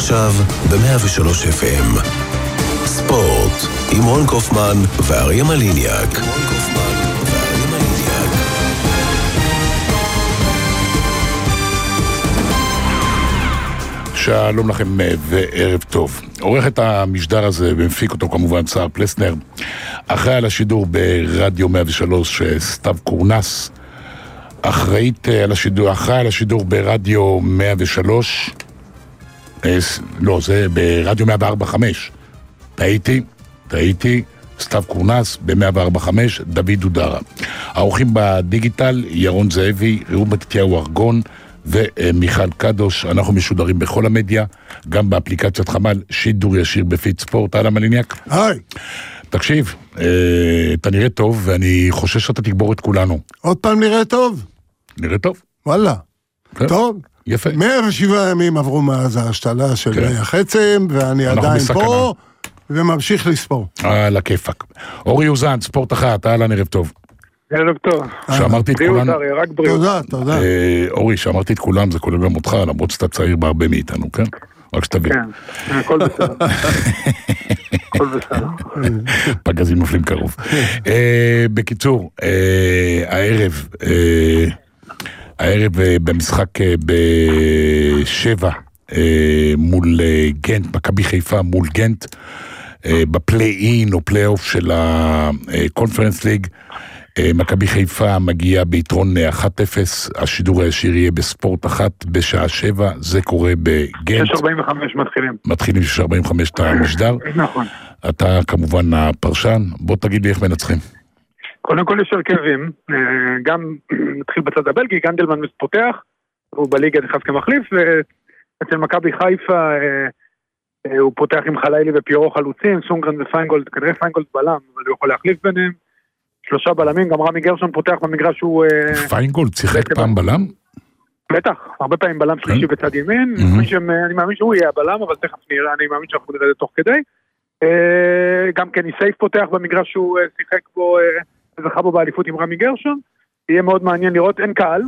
עכשיו ב-103 FM. ספורט עם רון קופמן ואריה מליניאק. שלום לכם וערב טוב. עורך את המשדר הזה ומפיק אותו כמובן סער פלסנר. אחראי על השידור ברדיו 103 סתיו קורנס. אחראי על השידור ברדיו 103. לא, זה ברדיו 104.5. טעיתי. סתיו קורנס ב-104.5, דוד דודרה. האורחים בדיגיטל, ירון זאבי, ראום מתתיהו ארגון ומיכל קדוש. אנחנו משודרים בכל המדיה, גם באפליקציית חמל, שידור ישיר בפיד ספורט. אהלן מליניאק. היי. תקשיב, אתה נראה טוב, ואני חושש שאתה תגבור את כולנו. עוד פעם נראה טוב? נראה טוב. וואלה. כן. טוב. יפה. 107 ימים עברו מאז ההשתלה של כן. החצם, ואני עדיין בסכנה. פה, וממשיך לספור. על הכיפק. אורי יוזן, ספורט אחת, אהלן ערב טוב. ערב טוב. שאמרתי את כולם. רק בריאות. תודה. אורי, שאמרתי את כולם, זה כולל גם אותך, למרות שאתה צעיר בהרבה מאיתנו, כן? רק שתבין. כן, הכל בסדר. הכל בסדר. פגזים נופלים קרוב. בקיצור, הערב במשחק בשבע מול גנט, מכבי חיפה מול גנט, בפליי-אין או פליי-אוף של הקונפרנס ליג, מכבי חיפה מגיעה ביתרון 1-0, השידור הישיר יהיה בספורט 1 בשעה 7, זה קורה בגנט. 6:45 מתחילים 6:45 את המשדר. נכון. אתה כמובן הפרשן, בוא תגיד לי איך מנצחים. קודם כל יש הרכבים, גם נתחיל בצד הבלגי, גנדלמן פותח, הוא בליגה נכנס כמחליף, ואצל מכבי חיפה הוא פותח עם חלילי ופיורו חלוצים, סונגרן ופיינגולד, כנראה פיינגולד בלם, אבל הוא יכול להחליף ביניהם. 3 בלמים, גם רמי גרשון פותח במגרש שהוא... פיינגולד שיחק פעם בלם? בטח, הרבה פעמים בלם שלישי בצד ימין, אני מאמין שהוא יהיה הבלם, אבל תכף נראה, אני מאמין שאנחנו נראה את זה תוך כדי. גם כן ניסייף פותח במגרש שהוא שיחק בו, זכה בו באליפות עם רמי גרשון, יהיה מאוד מעניין לראות, אין קהל,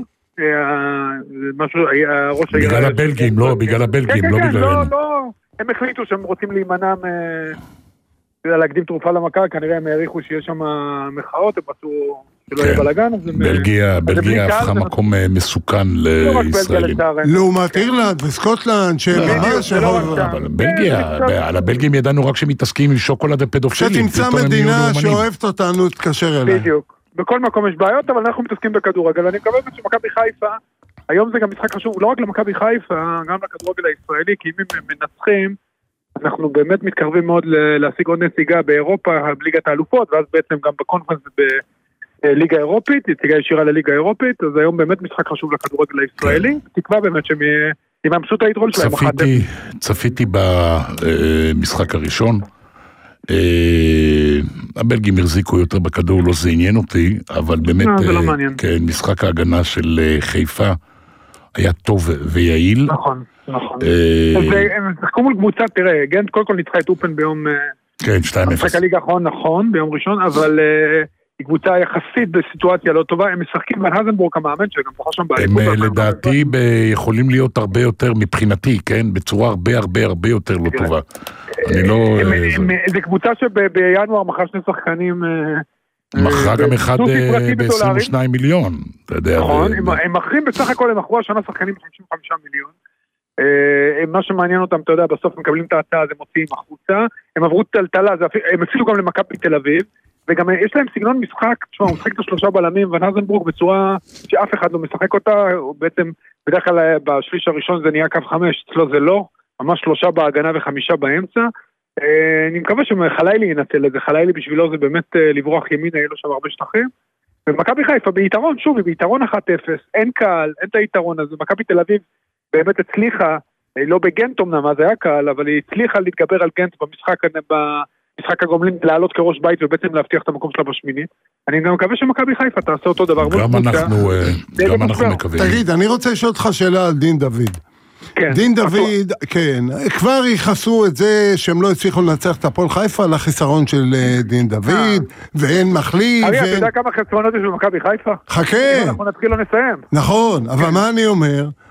בגלל הבלגים, לא בגללנו. לא, הם החליטו שהם רוצים להימנע להקדים תרופה למכה, כנראה הם העריכו שיש שם מחאות, הם רצו שלא יהיה בלגן. בלגיה הפכה מקום מסוכן לישראלים. לעומת אירלנד וסקוטלנד, אבל בלגיה, על הבלגים ידענו רק שמתעסקים עם שוקולד ופדופילים. שתמצא מדינה שאוהבת אותנו, תתקשר אליה. בדיוק. בכל מקום יש בעיות, אבל אנחנו מתעסקים בכדורגל. אני מקווה שמכבי חיפה, היום זה גם משחק חשוב, לא רק למכבי חיפה, גם לכדורגל הישראלי, כי אם הם מנצחים, אנחנו באמת מתקרבים מאוד להשיג עוד נציגה באירופה, בליגת האלופות, ואז בעצם גם בקונפרנס בליגה האירופית, נציגה ישירה לליגה האירופית, אז היום באמת משחק חשוב לכדורגל הישראלי, תקווה באמת שהם יממשו את היתרון שלהם. צפיתי במשחק הראשון, הבלגים החזיקו יותר בכדור, לא זה עניין אותי, אבל באמת משחק ההגנה של חיפה היה טוב ויעיל. נכון. הם שחקו מול קבוצה, תראה, גנט קודם כל ניצחה את אופן ביום... כן, 2-0. המשחק הליגה האחרון, נכון, ביום ראשון, אבל היא קבוצה יחסית בסיטואציה לא טובה, הם משחקים בין הזנבורג המאמן שגם פחות שם באליפות. הם לדעתי יכולים להיות הרבה יותר מבחינתי, כן? בצורה הרבה יותר לא טובה. אני לא... זה קבוצה שבינואר מחר 2 שחקנים... מכרה גם אחד ב-22 מיליון, אתה יודע. נכון, הם מכרים בסך הכל, הם מכרו השנה שחקנים ב-55 מיליון. מה שמעניין אותם, אתה יודע, בסוף מקבלים את ההצעה, אז הם מוציאים החוצה, הם עברו טלטלה, הם אפילו גם למכבי תל אביב, וגם יש להם סגנון משחק, תשמע, הוא משחק את 3 בלמים, ונזנבורג בצורה שאף אחד לא משחק אותה, הוא בעצם, בדרך כלל בשליש הראשון זה נהיה קו 5, אצלו זה לא, ממש 3 בהגנה ו5 באמצע, אני מקווה שחלילי ינצל את זה, חלילי בשבילו זה באמת לברוח ימינה, יהיה לו שם הרבה שטחים, ומכבי חיפה ביתרון, שוב, היא ביתרון 1-0, אין קהל, אין את היתרון הזה, מכבי תל אביב באמת הצליחה, לא בגנט אומנם, אז היה קהל, אבל היא הצליחה להתגבר על גנט במשחק הגומלין, לעלות כראש בית ובעצם להבטיח את המקום שלה בשמינית. אני גם מקווה שמכבי חיפה תעשה אותו דבר. גם אנחנו מקווים. תגיד, אני רוצה לשאול אותך שאלה על דין דוד. דין דוד, כן, כבר ייחסו את זה שהם לא הצליחו לנצח את הפועל חיפה לחיסרון של דין דוד, ואין מחליף. אתה יודע כמה חסרונות יש במכבי חיפה? חכה. אנחנו נתחיל לא נסיים. נכון, אבל מה אני אומר?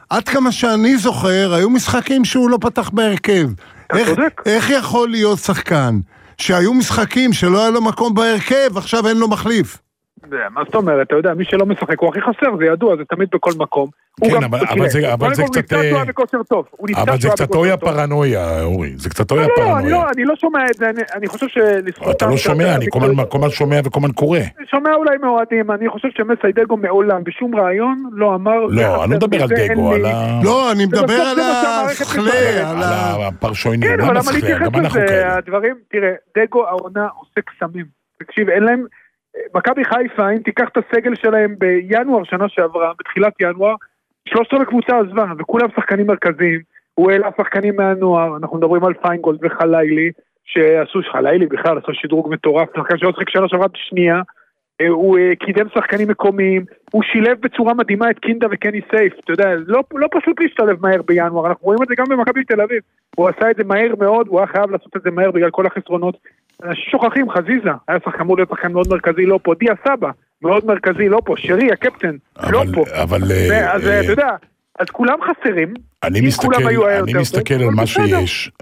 עד כמה שאני זוכר, היו משחקים שהוא לא פתח בהרכב. איך יכול להיות שחקן שהיו משחקים שלא היה לו מקום בהרכב, עכשיו אין לו מחליף? מה זאת אומרת? אתה יודע, מי שלא משחק הוא הכי חסר, זה ידוע, זה תמיד בכל מקום. כן, אבל זה קצת... אבל זה קצת אויה פרנויה, אורי. זה קצת אויה פרנויה. לא, אני לא שומע את זה, אני חושב שלזכותם... אתה לא שומע, אני כל הזמן שומע וכל הזמן קורא. שומע אולי מאוהדים, אני חושב שמסיידגו מעולם בשום רעיון לא אמר... לא, אני לא מדבר על דגו, על ה... לא, אני מדבר על השכלה, על הפרשוינים. כן, אבל למה להתייחס לזה? הדברים, תראה, דגו העונה עושה קסמים. תקשיב, אין להם... מכבי חיפה, אם תיקח את הסגל שלהם בינואר שנה שעברה, בתחילת ינואר, 3 בקבוצה עזבה, וכולם שחקנים מרכזיים, הוא העלה שחקנים מהנוער, אנחנו מדברים על פיינגולד וחלילי, שעשו חלילי בכלל, עשו שדרוג מטורף, שחקן שלא שחק שנה שעברה בשנייה, הוא קידם שחקנים מקומיים, הוא שילב בצורה מדהימה את קינדה וקני סייף, אתה יודע, לא פשוט להשתלב מהר בינואר, אנחנו רואים את זה גם במכבי תל אביב, הוא עשה את זה מהר מאוד, הוא היה חייב לעשות את זה מהר בגלל כל החסרונות, שוכחים, חזיזה, היה שחקן מאוד מאוד מרכזי, לא פה, דיה סבא, מאוד מרכזי, לא פה, שרי, הקפטן, לא פה, אז אתה יודע, אז כולם חסרים, אני מסתכל על מה שיש,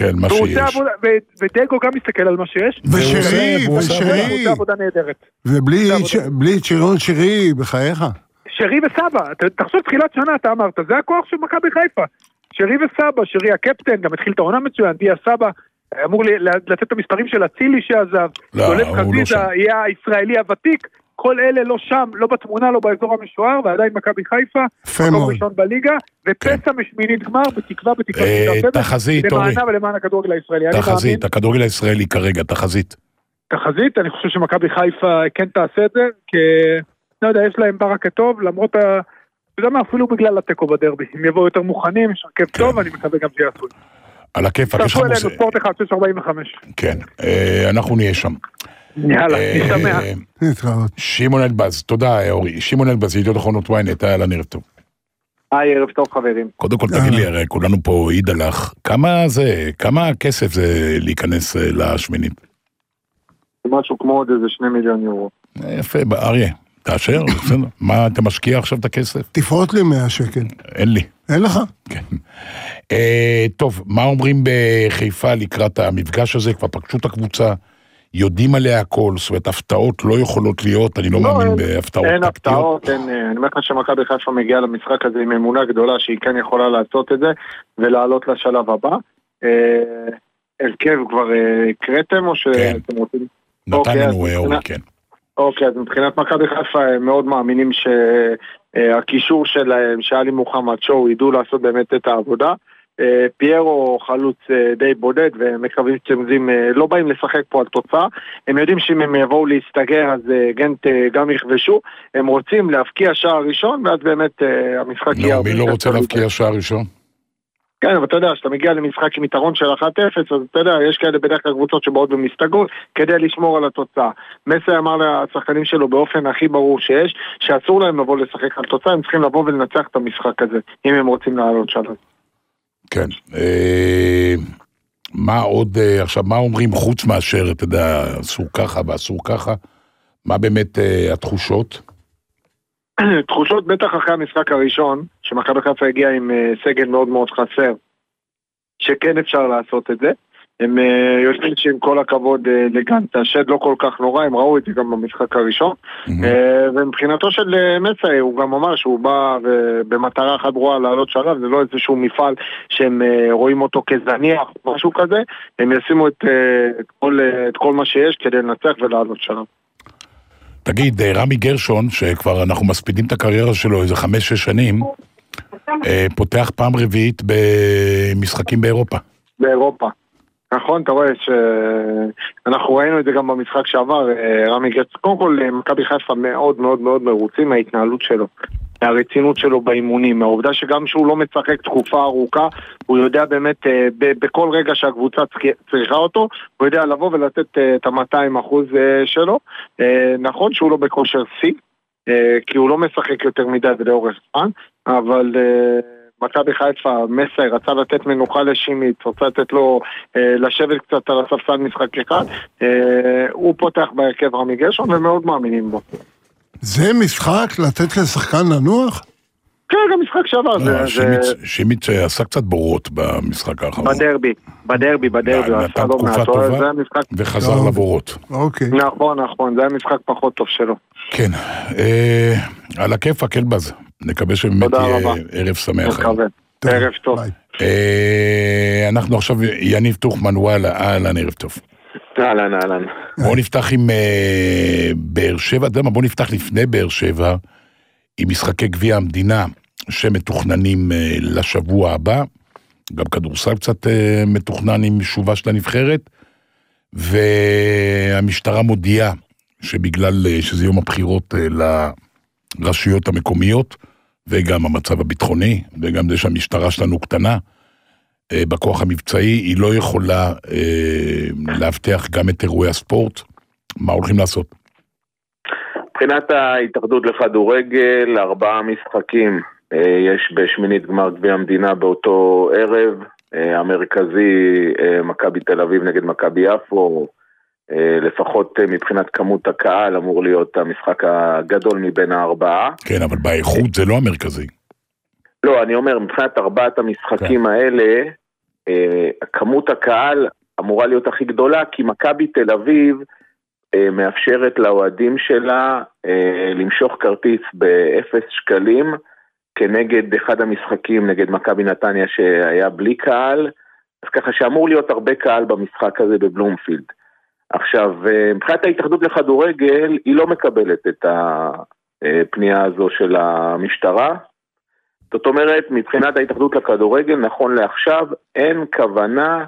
ודגו גם מסתכל על מה שיש, ושרי, הוא עבודה נהדרת. ובלי צ'ירון שרי, בחייך. שרי וסבא, תחשוב תחילת שנה, אתה אמרת, זה הכוח של מכבי חיפה, שרי וסבא, שרי הקפטן, גם התחיל את העונה מצוין, דיה סבא, אמור לתת את המספרים של הצילי שעזב, דולב חזיזה יהיה הישראלי הוותיק, כל אלה לא שם, לא בתמונה, לא באזור המשוער, ועדיין מכבי חיפה, מקום ראשון בליגה, ופסע משמינית גמר, בתקווה תחזית, אורי. למענה ולמען הכדורגל הישראלי. תחזית, הכדורגל הישראלי כרגע, תחזית. תחזית, אני חושב שמכבי חיפה כן תעשה את זה, כי, לא יודע, יש להם ברק טוב, למרות וגם אפילו בגלל הטקו בדרבי, אם יבואו יותר מוכנים, יש הרכב טוב, אני מקווה גם שיעשו. על הכיפק, תעשו אלינו, ספורט 1, 645. כן, אנחנו נהיה שם. יאללה, נשתמע. שמעון אלבז, תודה אורי. שמעון אלבז, ידיעות אחרונות ynet, היה לה ערב טוב. ערב טוב חברים. קודם כל תגיד לי, הרי כולנו פה עיד עלך, כמה כסף זה להיכנס לשמינית? זה משהו כמו עוד איזה 2 מיליון יורו. יפה, אריה, תאשר, מה אתה משקיע עכשיו את הכסף? תפרוט לי 100 שקל. אין לי. אין לך? כן. טוב, מה אומרים בחיפה לקראת המפגש הזה? כבר פגשו את הקבוצה, יודעים עליה הכל, זאת אומרת, הפתעות לא יכולות להיות, אני לא מאמין בהפתעות. אין הפתעות, אני אומר לך שמכבי חיפה מגיעה למשחק הזה עם אמונה גדולה שהיא כן יכולה לעשות את זה, ולעלות לשלב הבא. הרכב כבר הקראתם או שאתם רוצים? נתן לנו אורי, כן. אוקיי, אז מבחינת מכבי חיפה הם מאוד מאמינים שהקישור שלהם, שאלי מוחמד שואו, ידעו לעשות באמת את העבודה. פיירו חלוץ די בודד, ומקווים שהם לא באים לשחק פה על תוצאה. הם יודעים שאם הם יבואו להסתגר, אז גנט גם יכבשו. הם רוצים להפקיע שער ראשון, ואז באמת המשחק יהיה... מי לא רוצה להפקיע שער ראשון? כן, אבל אתה יודע, שאתה מגיע למשחק עם יתרון של 1-0, אז אתה יודע, יש כאלה בדרך כלל קבוצות שבאות במסתגרות, כדי לשמור על התוצאה. מסי אמר לשחקנים שלו באופן הכי ברור שיש, שאסור להם לבוא לשחק על תוצאה, הם צריכים לבוא ולנצח את המשחק הזה, אם הם רוצים לעלות שלב. כן. מה עוד, עכשיו, מה אומרים חוץ מאשר, אתה יודע, אסור ככה ואסור ככה? מה באמת התחושות? תחושות בטח אחרי המשחק הראשון, שמכבי חיפה הגיע עם סגל מאוד מאוד חסר, שכן אפשר לעשות את זה. הם יודעים שעם כל הכבוד לגנט, השד לא כל כך נורא, הם ראו את זה גם במשחק הראשון, ומבחינתו של מסי, הוא גם אמר שהוא בא במטרה אחת ברורה לעלות שלב, זה לא איזשהו מפעל שהם רואים אותו כזניח, משהו כזה, הם ישימו את כל מה שיש כדי לנצח ולעלות שלב. תגיד, רמי גרשון, שכבר אנחנו מספידים את הקריירה שלו איזה 5-6 שנים, פותח פעם רביעית במשחקים באירופה. באירופה. נכון, אתה רואה שאנחנו ראינו את זה גם במשחק שעבר, רמי גרשון, קודם כל מכבי חיפה מאוד מאוד מאוד מרוצים מההתנהלות שלו, מהרצינות שלו באימונים, מהעובדה שגם שהוא לא משחק תקופה ארוכה, הוא יודע באמת בכל רגע שהקבוצה צריכה אותו, הוא יודע לבוא ולתת את ה-200% שלו. נכון שהוא לא בכושר C, כי הוא לא משחק יותר מדי ולאורך זמן, אבל מכבי חיפה, מסי רצה לתת מנוחה לשימית, רצה לתת לו לשבת קצת על הספסל משחק אחד, הוא פותח בהרכב רמי גרשון ומאוד מאמינים בו. זה משחק לתת לשחקן לנוח? כן, גם משחק שעבר. שימיץ' עשה קצת בורות במשחק האחרון. בדרבי. נתן תקופה טובה וחזר לבורות. אוקיי. נכון, זה היה משחק פחות טוב שלו. כן, על הכיף הקלבז. נקווה שבאמת יהיה ערב שמח. ערב טוב. אנחנו עכשיו, יניב טוחמן, וואלה, אהלן, ערב טוב. אהלן. בואו נפתח עם באר שבע, בואו נפתח לפני באר שבע, עם משחקי גביע המדינה שמתוכננים לשבוע הבא, גם כדורסל קצת מתוכנן עם שובה של הנבחרת, והמשטרה מודיעה שבגלל שזה יום הבחירות לרשויות המקומיות, וגם המצב הביטחוני, וגם זה שהמשטרה שלנו קטנה, בכוח המבצעי, היא לא יכולה להבטיח גם את אירועי הספורט. מה הולכים לעשות? מבחינת ההתאחדות לכדורגל, 4 משחקים יש בשמינית גמר גביע המדינה באותו ערב, המרכזי מכבי תל אביב נגד מכבי יפו, לפחות מבחינת כמות הקהל אמור להיות המשחק הגדול מבין 4. כן, אבל באיכות זה לא המרכזי. לא, אני אומר, מבחינת 4 המשחקים האלה, כמות הקהל אמורה להיות הכי גדולה, כי מכבי תל אביב מאפשרת לאוהדים שלה למשוך כרטיס ב0 שקלים, כנגד אחד המשחקים, נגד מכבי נתניה שהיה בלי קהל, אז ככה שאמור להיות הרבה קהל במשחק הזה בבלומפילד. עכשיו, מבחינת ההתאחדות לכדורגל, היא לא מקבלת את הפנייה הזו של המשטרה, זאת אומרת, מבחינת ההתאחדות לכדורגל, נכון לעכשיו, אין כוונה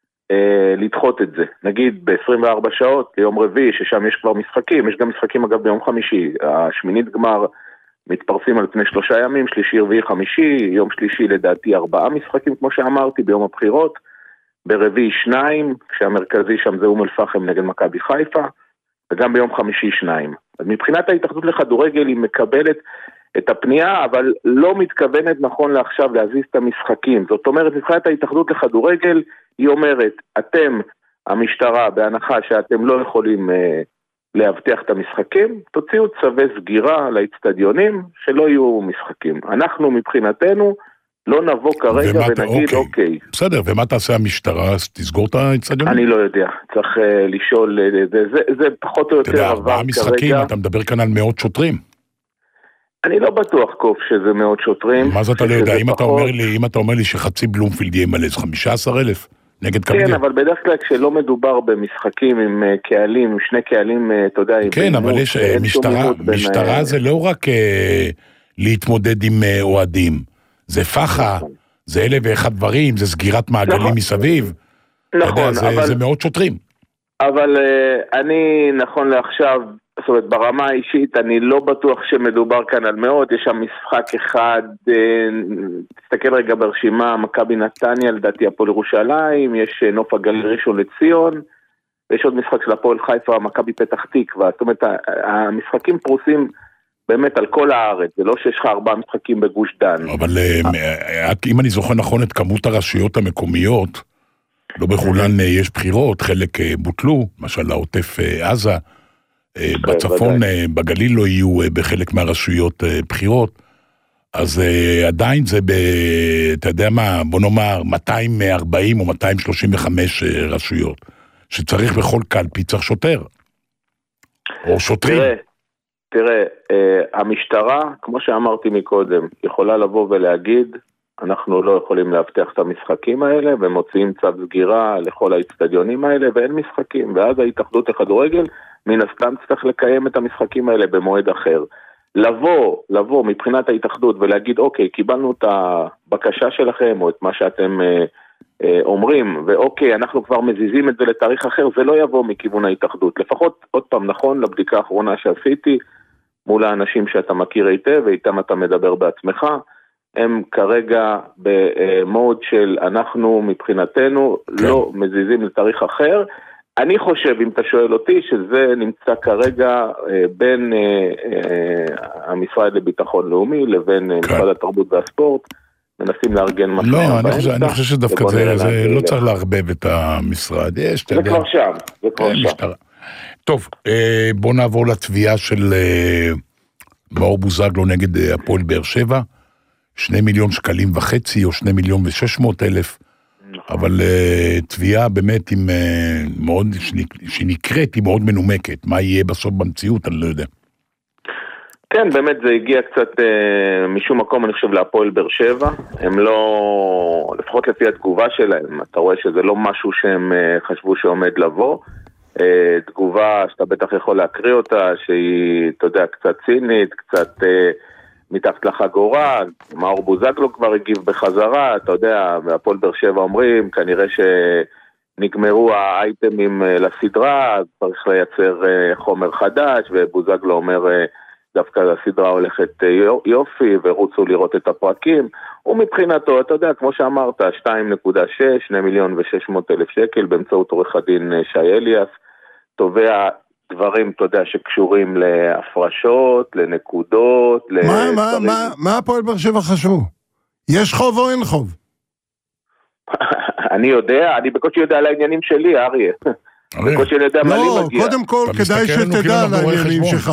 לדחות את זה. נגיד ב-24 שעות, ליום רביעי, ששם יש כבר משחקים, יש גם משחקים אגב ביום חמישי, השמינית גמר מתפרסים על פני 3 ימים, שלישי, רביעי, חמישי, יום שלישי לדעתי 4 משחקים, כמו שאמרתי, ביום הבחירות, ברביעי 2, כשהמרכזי שם זה אום אל-פחם נגד מכבי חיפה, וגם ביום חמישי 2. אז מבחינת ההתאחדות לכדורגל היא מקבלת את הפנייה, אבל לא מתכוונת נכון לעכשיו להזיז את המשחקים. זאת אומרת, מבחינת ההתאחדות לכדורגל, היא אומרת, אתם, המשטרה, בהנחה שאתם לא יכולים להבטיח את המשחקים, תוציאו צווי סגירה לאצטדיונים, שלא יהיו משחקים. אנחנו מבחינתנו לא נבוא כרגע ונגיד אוקיי. בסדר, ומה תעשה המשטרה? אז תסגור את האצטדיונים? אני לא יודע, צריך לשאול, זה פחות או יותר עבר כרגע. אתה יודע, 4 משחקים, אתה מדבר כאן על מאות שוטרים. אני לא בטוח קוף שזה מאות שוטרים. מה זה אתה לא יודע? אם אתה אומר לי שחצי בלומפילד יהיה מלא, זה 15,000 נגד קבליה. כן, אבל בדרך כלל כשלא מדובר במשחקים עם קהלים, עם 2 קהלים, אתה יודע... כן, אבל יש משטרה זה לא רק להתמודד עם אוהדים. זה פחה, זה 1,001 דברים, זה סגירת מעגלים מסביב. נכון, זה מאות שוטרים. אבל אני נכון לעכשיו... זאת אומרת, ברמה האישית אני לא בטוח שמדובר כאן על מאות, יש שם משחק אחד, תסתכל רגע ברשימה, מכבי נתניה, לדעתי הפועל ירושלים, יש נוף הגליל ראשון לציון, ויש עוד משחק של הפועל חיפה, מכבי פתח תקווה, זאת אומרת, המשחקים פרוסים באמת על כל הארץ, זה לא שיש לך 4 משחקים בגוש דן. אבל אם אני זוכר נכון את כמות הרשויות המקומיות, לא בכולן יש בחירות, חלק בוטלו, למשל לעוטף עזה, בצפון, בגליל לא יהיו בחלק מהרשויות בחירות, אז עדיין זה, אתה יודע מה, בוא נאמר, 240 או 235 רשויות, שצריך בכל קלפי צריך שוטר, או שוטרים. תראה, המשטרה, כמו שאמרתי מקודם, יכולה לבוא ולהגיד, אנחנו לא יכולים להבטיח את המשחקים האלה, ומוציאים צו סגירה לכל האצטדיונים האלה, ואין משחקים, ואז ההתאחדות לכדורגל, מן הסתם צריך לקיים את המשחקים האלה במועד אחר. לבוא מבחינת ההתאחדות ולהגיד, אוקיי, קיבלנו את הבקשה שלכם, או את מה שאתם אומרים, ואוקיי, אנחנו כבר מזיזים את זה לתאריך אחר, זה לא יבוא מכיוון ההתאחדות. לפחות, עוד פעם, נכון, לבדיקה האחרונה שעשיתי, מול האנשים שאתה מכיר היטב, ואיתם אתה מדבר בעצמך, הם כרגע במוד של אנחנו מבחינתנו לא מזיזים לתאריך אחר. אני חושב, אם אתה שואל אותי, שזה נמצא כרגע בין המשרד לביטחון לאומי לבין משרד התרבות והספורט, מנסים לארגן משהו. לא, אני חושב שדווקא זה לא צריך להרבב את המשרד. זה כבר שם, זה כבר שם. טוב, בוא נעבור לתביעה של מאור בוזגלו נגד הפועל באר שבע, 2.5 מיליון או 2,600,000, אבל תביעה באמת עם מאוד, שנקראת, היא מאוד מנומקת. מה יהיה בסוף במציאות, אני לא יודע. כן, באמת זה הגיע קצת משום מקום, אני חושב, להפועל באר שבע. הם לא, לפחות לפי התגובה שלהם, אתה רואה שזה לא משהו שהם חשבו שעומד לבוא. תגובה שאתה בטח יכול להקריא אותה, שהיא, אתה יודע, קצת צינית, קצת מתחת לחגורה. מאור בוזגלו כבר הגיב בחזרה, אתה יודע, והפועל באר שבע אומרים, כנראה שנגמרו האייטמים לסדרה, צריך לייצר חומר חדש, ובוזגלו אומר, דווקא הסדרה הולכת יופי, ורוצו לראות את הפרקים, ומבחינתו, אתה יודע, כמו שאמרת, 2.6, 2,600,000 שקל, באמצעות עורך הדין שי אליאס, תובע דברים, אתה יודע, שקשורים להפרשות, לנקודות, מה הפועל באר שבע חשבו? יש חוב או אין חוב? אני יודע, אני בקושי יודע על העניינים שלי, אריה. בקושי יודע מה לי מגיע. קודם כל כדאי שתדע על העניינים שלך.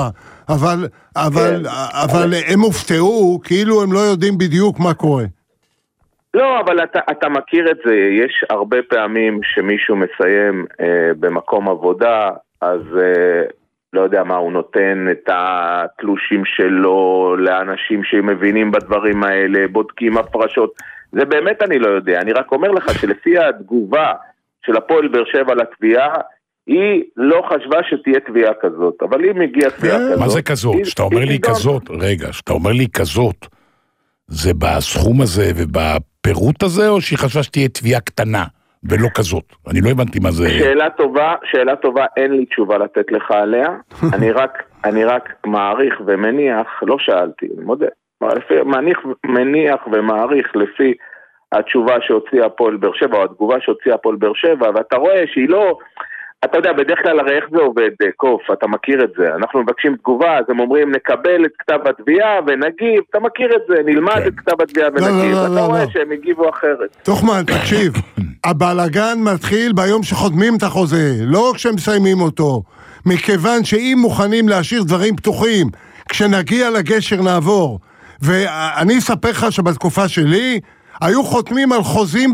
אבל הם הופתעו, כאילו הם לא יודעים בדיוק מה קורה. לא, אבל אתה מכיר את זה, יש הרבה פעמים שמישהו מסיים במקום עבודה, אז לא יודע מה, הוא נותן את התלושים שלו לאנשים שמבינים בדברים האלה, בודקים הפרשות, זה באמת אני לא יודע, אני רק אומר לך שלפי התגובה של הפועל באר שבע לתביעה, היא לא חשבה שתהיה תביעה כזאת, אבל אם הגיעה תביעה כזאת... מה זה כזאת? שאתה אומר לי כזאת, רגע, שאתה אומר לי כזאת, זה בסכום הזה ובפירוט הזה, או שהיא חשבה שתהיה תביעה קטנה ולא כזאת? אני לא הבנתי מה זה... שאלה טובה, אין לי תשובה לתת לך עליה, אני רק מעריך ומניח, לא שאלתי, אני מודה, מניח ומעריך לפי התשובה שהוציאה הפועל באר שבע, או התגובה שהוציאה הפועל באר שבע, ואתה רואה שהיא לא... אתה יודע, בדרך כלל הרי איך זה עובד, קוף, אתה מכיר את זה. אנחנו מבקשים תגובה, אז הם אומרים, נקבל את כתב התביעה ונגיב, אתה מכיר את זה, נלמד את כתב התביעה ונגיב. אתה רואה שהם הגיבו אחרת. תוכמן, תקשיב, הבלגן מתחיל ביום שחותמים את החוזה, לא כשהם מסיימים אותו. מכיוון שאם מוכנים להשאיר דברים פתוחים, כשנגיע לגשר נעבור. ואני אספר לך שבתקופה שלי, היו חותמים על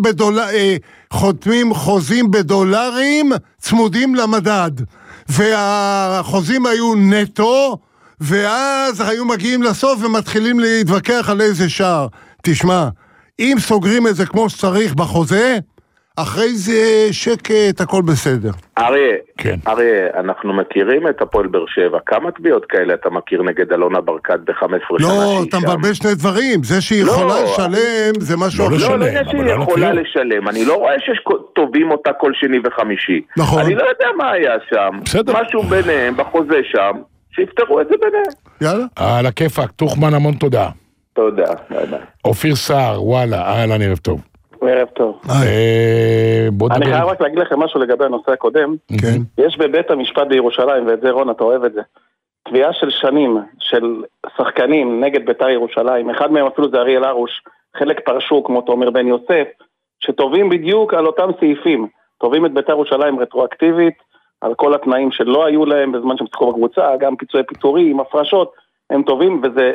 חוזים בדולרים צמודים למדד, והחוזים היו נטו, ואז היו מגיעים לסוף ומתחילים להתווכח על איזה שער. תשמע, אם סוגרים את זה כמו שצריך בחוזה, אחרי זה שקט, הכל בסדר. אריה, אנחנו מכירים את הפועל באר שבע. כמה תביעות כאלה אתה מכיר נגד אלונה ברקת ב-15 שנה? לא, אתה מבלבל שני דברים. זה שהיא יכולה לשלם, זה משהו אחר. לא שהיא יכולה לשלם. אני לא רואה שתובעים אותה כל שני וחמישי. נכון. אני לא יודע מה היה שם. משהו ביניהם, בחוזה שם, שיפתרו את זה ביניהם. יאללה. על הכיפק, תוכמן, המון תודה. תודה. אופיר סער, וואלה, אהלן, ערב טוב. ערב טוב. אני חייב רק להגיד לכם משהו לגבי הנושא הקודם. יש בבית המשפט בירושלים, ואת זה רון, אתה אוהב את זה, תביעה של שנים של שחקנים נגד בית"ר ירושלים, אחד מהם אפילו זה אריאל הרוש, חלק פרשו כמו תומר בן יוסף, שטובים בדיוק על אותם סעיפים, טובים את בית"ר ירושלים רטרואקטיבית, על כל התנאים שלא היו להם בזמן שהם שיחקו בקבוצה, גם פיצויי פיטורים, הפרשות, הם טובים, וזה...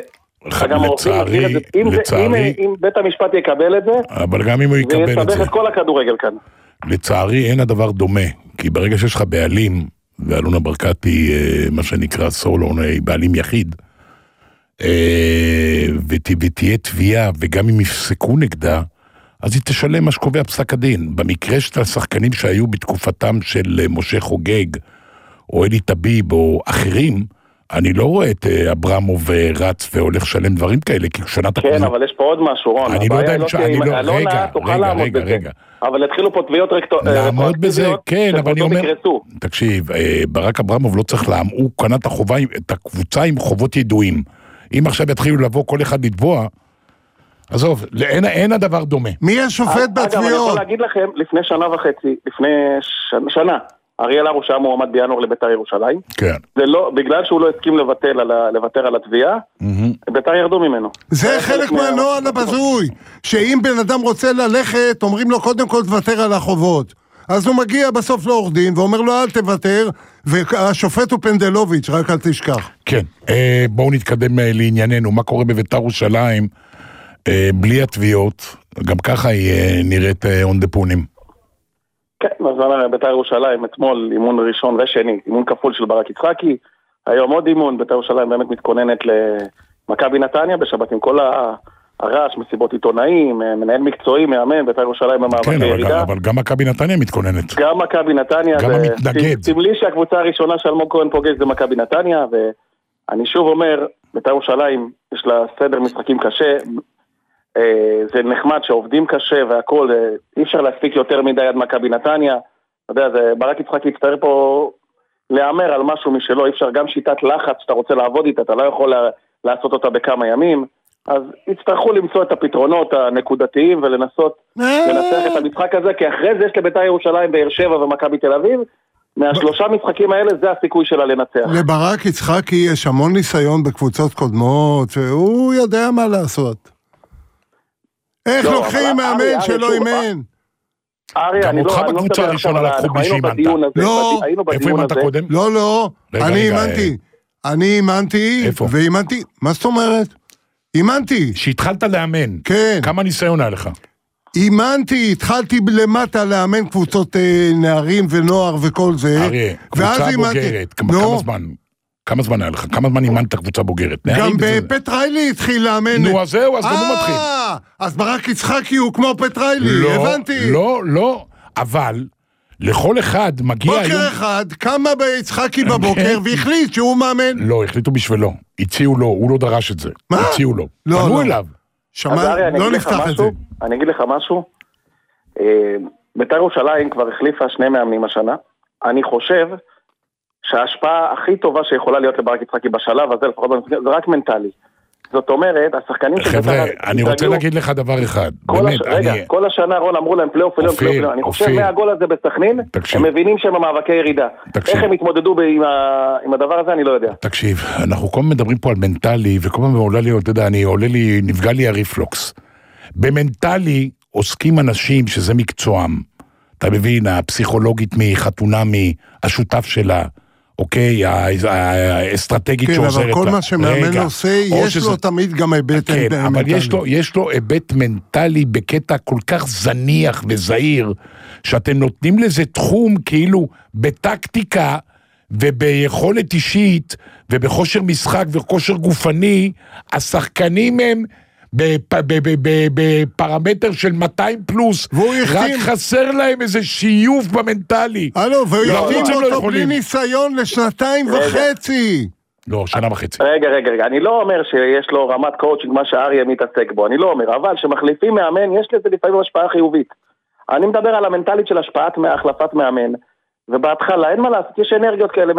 אם בית המשפט יקבל את זה, אבל גם אם הוא יקבל את זה, ויסבך את כל הכדורגל כאן. לצערי אין הדבר דומה, כי ברגע שיש לך בעלים, ואלונה ברקת היא מה שנקרא סולו, היא בעלים יחיד, ותהיה תביעה, וגם אם יפסקו נגדה, אז היא תשלם מה שקובע פסק הדין. במקרה של השחקנים שהיו בתקופתם של משה חוגג, או אלי טביב, או אחרים, אני לא רואה את אברמוב רץ והולך לשלם דברים כאלה, כי שנת... כן, אבל יש פה עוד משהו, רון. אני לא יודע אם שאני לא... רגע. אבל התחילו פה תביעות לעמוד בזה, כן, אבל אני אומר... תקשיב, ברק אברמוב לא צריך הוא קנה את הקבוצה עם חובות ידועים. אם עכשיו יתחילו לבוא כל אחד לתבוע, עזוב, אין הדבר דומה. מי השופט בתביעות? אגב, אני יכול להגיד לכם, לפני שנה וחצי, לפני שנה, אריאל הרוש היה מועמד בינואר לבית"ר ירושלים. כן. זה לא, בגלל שהוא לא הסכים לוותר על התביעה, בית"ר ירדו ממנו. זה חלק מהנוהל הבזוי, שאם בן אדם רוצה ללכת, אומרים לו קודם כל תוותר על החובות. אז הוא מגיע בסוף לעורך דין, ואומר לו אל תוותר, והשופט הוא פנדלוביץ', רק אל תשכח. כן, בואו נתקדם לענייננו, מה קורה בבית"ר ירושלים? בלי התביעות, גם ככה היא נראית on the פונים. כן, אז בית"ר ירושלים, אתמול אימון ראשון ושני, אימון כפול של ברק יצחקי, היום עוד אימון, בית"ר ירושלים באמת מתכוננת למכבי נתניה, בשבת עם כל הרעש, מסיבות עיתונאים, מנהל מקצועי, מאמן, בית"ר ירושלים במאבקי ירידה. כן, אבל גם מכבי נתניה מתכוננת. גם מכבי נתניה, גם המתנגד. סמלי שהקבוצה הראשונה שאלמוג כהן פוגש זה מכבי נתניה, ואני שוב אומר, בית"ר ירושלים יש לה סדר משחקים קשה, זה נחמד שעובדים קשה והכל, אי אפשר להספיק יותר מדי עד מכבי נתניה, אתה יודע, ברק יצחקי יצטרך פה לאמר על משהו משלו, אי אפשר גם שיטת לחץ שאתה רוצה לעבוד איתה, אתה לא יכול לעשות אותה בכמה ימים, אז יצטרכו למצוא את הפתרונות הנקודתיים ולנסות לנצח את המשחק הזה, כי אחרי זה יש לבית"ר ירושלים, באר שבע ומכבי תל אביב, מהשלושה משחקים האלה זה הסיכוי שלה לנצח. לברק יצחקי יש המון ניסיון בקבוצות קודמות, והוא יודע מה לעשות. איך לוקחים מאמן שלא אימן? גם אותך בקבוצה הראשונה לקחו מי שאימנת. לא. איפה אימנת קודם? לא. אני אימנתי, ואימנתי, מה זאת אומרת? אימנתי. שהתחלת לאמן. כן. כמה ניסיון היה לך? אימנתי, התחלתי למטה לאמן קבוצות נערים ונוער וכל זה. אריה, קבוצה בוגרת. כמה זמן היה לך? כמה זמן אימנת קבוצה בוגרת? גם בפטריילי התחיל לאמן. נו, אז זהו, אז גם הוא מתחיל. אז ברק יצחקי הוא כמו פטריילי, הבנתי. לא, אבל לכל אחד מגיע היום... בוקר אחד, קמה ביצחקי בבוקר והחליט שהוא מאמן. לא, החליטו בשבילו. הציעו לו, הוא לא דרש את זה. מה? הציעו לו. לא. פנו אליו. לא נפתח את זה. אני אגיד לך משהו. בית"ר ירושלים כבר החליפה 2 מאמנים השנה. אני חושב שההשפעה הכי טובה שיכולה להיות לברק יצחקי בשלב הזה, לפחות זה רק מנטלי. זאת אומרת, השחקנים של חבר'ה, אני רוצה להגיד לך דבר אחד. כל השנה רון אמרו להם פלייאוף עליון, אני חושב מהגול הזה בסכנין, הם מבינים שהם המאבקי ירידה. איך הם התמודדו עם הדבר הזה, אני לא יודע. תקשיב, אנחנו כל הזמן מדברים פה על מנטלי, וכל הזמן נפגע לי הריפלוקס. במנטלי עוסקים אנשים שזה מקצועם. אתה מבין, הפסיכולוגית מחתונמי, השותף שלה, אוקיי, האסטרטגית שעוזרת לה. כן, אבל כל מה שמאמן עושה, יש לו תמיד גם היבט מנטלי. כן, אבל יש לו היבט מנטלי בקטע כל כך זניח וזהיר, שאתם נותנים לזה תחום כאילו בטקטיקה וביכולת אישית ובכושר משחק וכושר גופני, השחקנים הם בפרמטר של 200 פלוס, רק חסר להם איזה שיוף במנטלי. והוא יחתים אותו בלי ניסיון לשנתיים וחצי. לא, 1.5 שנה. רגע, אני לא אומר שיש לו רמת קואוצ'ינג מה שאריה מתעסק בו, אני לא אומר, אבל שמחליפים מאמן, יש לזה לפעמים השפעה חיובית. אני מדבר על המנטלית של החלפת מאמן, ובהתחלה אין מה לעשות, יש אנרגיות כאלה,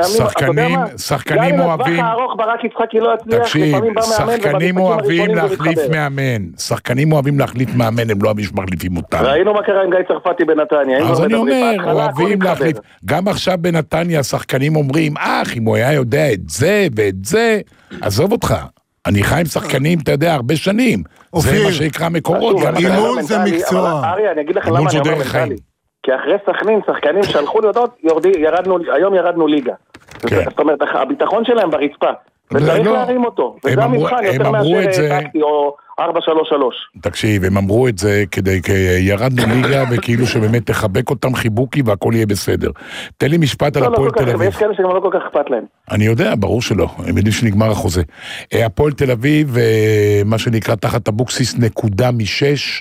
שחקנים אוהבים, גם הארוך ברק יצחקי לא יצליח, תקשיב, שחקנים אוהבים להחליף מאמן, שחקנים אוהבים להחליף מאמן, הם לא אוהבים שמחליפים אותם. ראינו מה קרה עם גיא צרפתי בנתניה. אז אני אומר, אוהבים להחליף, גם עכשיו בנתניה, שחקנים אומרים, אם הוא היה יודע את זה ואת זה, עזוב אותך, אני חי עם שחקנים, אתה יודע, הרבה שנים, זה מה שיקרא מקורות. אימון זה מקצוע. אריה, אני אגיד לך למה אני אומר מנטלי. כי אחרי סכנין, שחקנים שהלכו להודות, היום ירדנו ליגה. זאת אומרת, הביטחון שלהם ברצפה, וצריך להרים אותו. וזה המבחן יותר מאשר טקטי או 4-3-3. תקשיב, הם אמרו את זה כדי ירדנו ליגה, וכאילו שבאמת תחבק אותם חיבוקי והכל יהיה בסדר. תן לי משפט על הפועל תל אביב. ויש כאלה שגם לא כל כך אכפת להם. אני יודע, ברור שלא. הם יודעים שנגמר החוזה. הפועל תל אביב, מה שנקרא תחת אבוקסיס, נקודה מ6.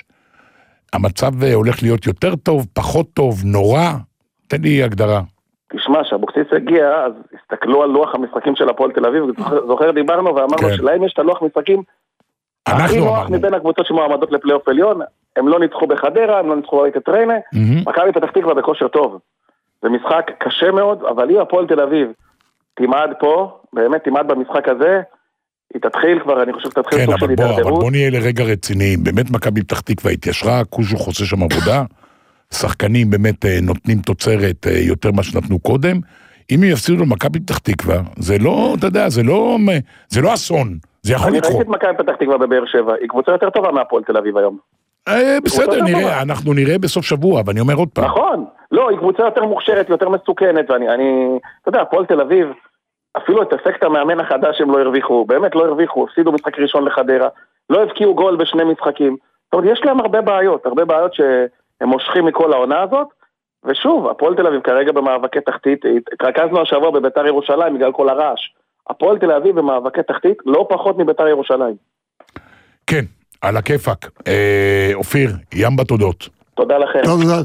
המצב הולך להיות יותר טוב, פחות טוב, נורא. תן לי הגדרה. תשמע, שאבוקסיס הגיע, אז הסתכלו על לוח המשחקים של הפועל תל אביב, זוכר דיברנו ואמרנו שלהם יש את הלוח משחקים הכי נוח מבין הקבוצות שמועמדות לפלייאוף עליון, הם לא ניצחו בחדרה, הם לא ניצחו את ריינה, מכבי פתח תקווה בכושר טוב. זה משחק קשה מאוד, אבל אם הפועל תל אביב תימד פה, באמת תימד במשחק הזה, היא תתחיל כבר, אני חושב שתתחיל סוג של הידרדרות. אבל בוא נהיה לרגע רציניים, באמת מכבי פתח תקווה התיישרה, קוז'ו חוסה שם עבודה, שחקנים באמת נותנים תוצרת יותר מה שנתנו קודם, אם הם יפסידו למכבי פתח תקווה, זה לא, אתה יודע, זה לא אסון, זה יכול לקרות. אני ראיתי את מכבי פתח תקווה בבאר שבע, היא קבוצה יותר טובה מהפועל תל אביב היום. בסדר, נראה, אנחנו נראה בסוף שבוע, ואני אומר עוד פעם. נכון, לא, היא קבוצה יותר מוכשרת, יותר מסוכנת, ואני, אתה יודע, הפועל תל אביב, אפילו את אפקט המאמן החדש הם לא הרוויחו, באמת לא הרוויחו, הפסידו משחק ראשון לחדרה, לא הבקיעו גול בשני משחקים. זאת אומרת, יש להם הרבה בעיות שהם מושכים מכל העונה הזאת, ושוב, הפועל תל אביב כרגע במאבקי תחתית, התרכזנו השבוע בביתר ירושלים בגלל כל הרעש. הפועל תל אביב במאבקי תחתית לא פחות מביתר ירושלים. כן, על הכיפק. אופיר, ים בתודות. תודה לכם. תודה.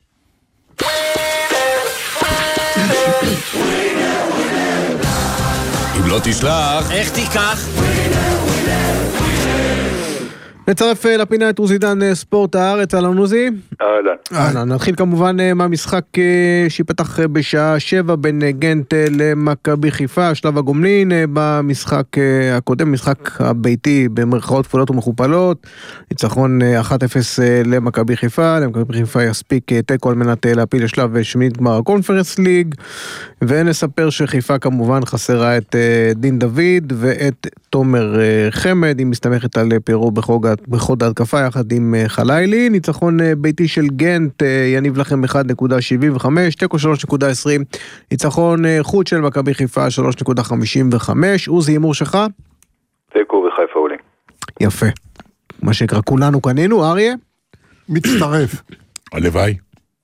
אם לא תשלח, איך תיקח? נצרף לפינה את עוזי דן, ספורט הארץ. אהלן עוזי. אהלן. נתחיל כמובן מהמשחק שיפתח בשעה 7 בין גנט למכבי חיפה, שלב הגומלין במשחק הקודם, משחק הביתי במרכאות כפולות ומכופלות, ניצחון 1-0 למכבי חיפה. למכבי חיפה יספיק תיקו על מנת להפיל לשלב שמינית גמר הקונפרנס ליג, ונספר שחיפה כמובן חסרה את דין דוד ואת תומר חמד, היא מסתמכת על פירו בחוד ההתקפה יחד עם חלילי. ניצחון ביתי של גנט יניב לכם 1.75, תיקו 3.20, ניצחון חוץ של מכבי חיפה 3.55. עוזי, הימור שלך? תיקו וחיפה עולים. יפה, מה שנקרא כולנו קנינו. אריה? מצטרף. הלוואי.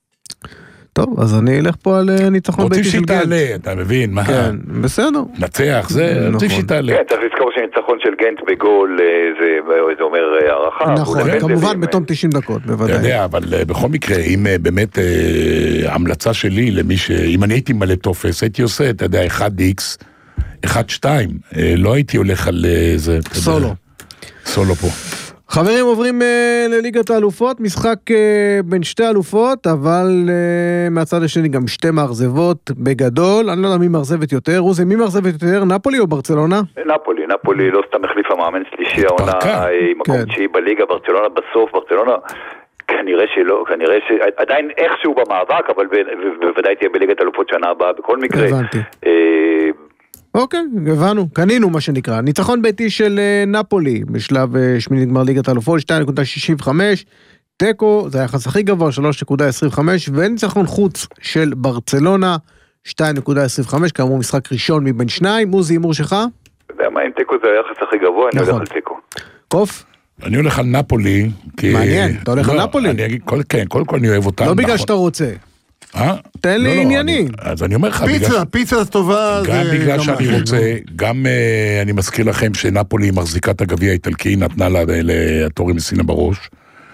טוב, אז אני אלך פה על ניצחון ביתי של גנט. רוצים שתעלה, אתה מבין? מה? כן, בסדר. נצח, זה רוצים שתעלה. כן, צריך לזכור שניצחון של גנט בגול, זה אומר הערכה. נכון, כמובן בתום 90 דקות, בוודאי. אתה יודע, אבל בכל מקרה, אם באמת המלצה שלי למי אם אני הייתי מלא טופס, הייתי עושה, אתה יודע, 1x, 1-2, לא הייתי הולך על זה. סולו פה. חברים, עוברים לליגת האלופות, משחק בין שתי אלופות, אבל מהצד השני גם שתי מאכזבות בגדול. אני לא יודע מי מאכזבת יותר. רוזי, מי מאכזבת יותר, נפולי או ברצלונה? נפולי לא סתם החליף המאמן שלישי העונה, מקום תשיעי בליגה. ברצלונה בסוף, כנראה שלא, עדיין איכשהו במאבק, אבל בוודאי תהיה בליגת האלופות שנה הבאה בכל מקרה. הבנתי. אוקיי, הבנו, קנינו מה שנקרא. ניצחון ביתי של נפולי בשלב שמינית גמר ליגת האלופות 2.65, תיקו זה היחס הכי גבוה 3.25, וניצחון חוץ של ברצלונה 2.25, כאמור משחק ראשון מבין שניים. עוזי, הימור שלך? אתה יודע מה, אם תיקו זה היחס הכי גבוה, אני הולך על תיקו. קוף? אני הולך על נפולי. מעניין, אתה הולך על נפולי? אני אגיד, כן, קודם כל אני אוהב אותם. לא בגלל שאתה רוצה. תן לי עניינים. אז אני אומר לך, פיצה טובה. גם בגלל שאני רוצה, גם אני מזכיר לכם שנפולי מחזיקה את הגביע האיטלקי, נתנה לאטורי מסינה בראש,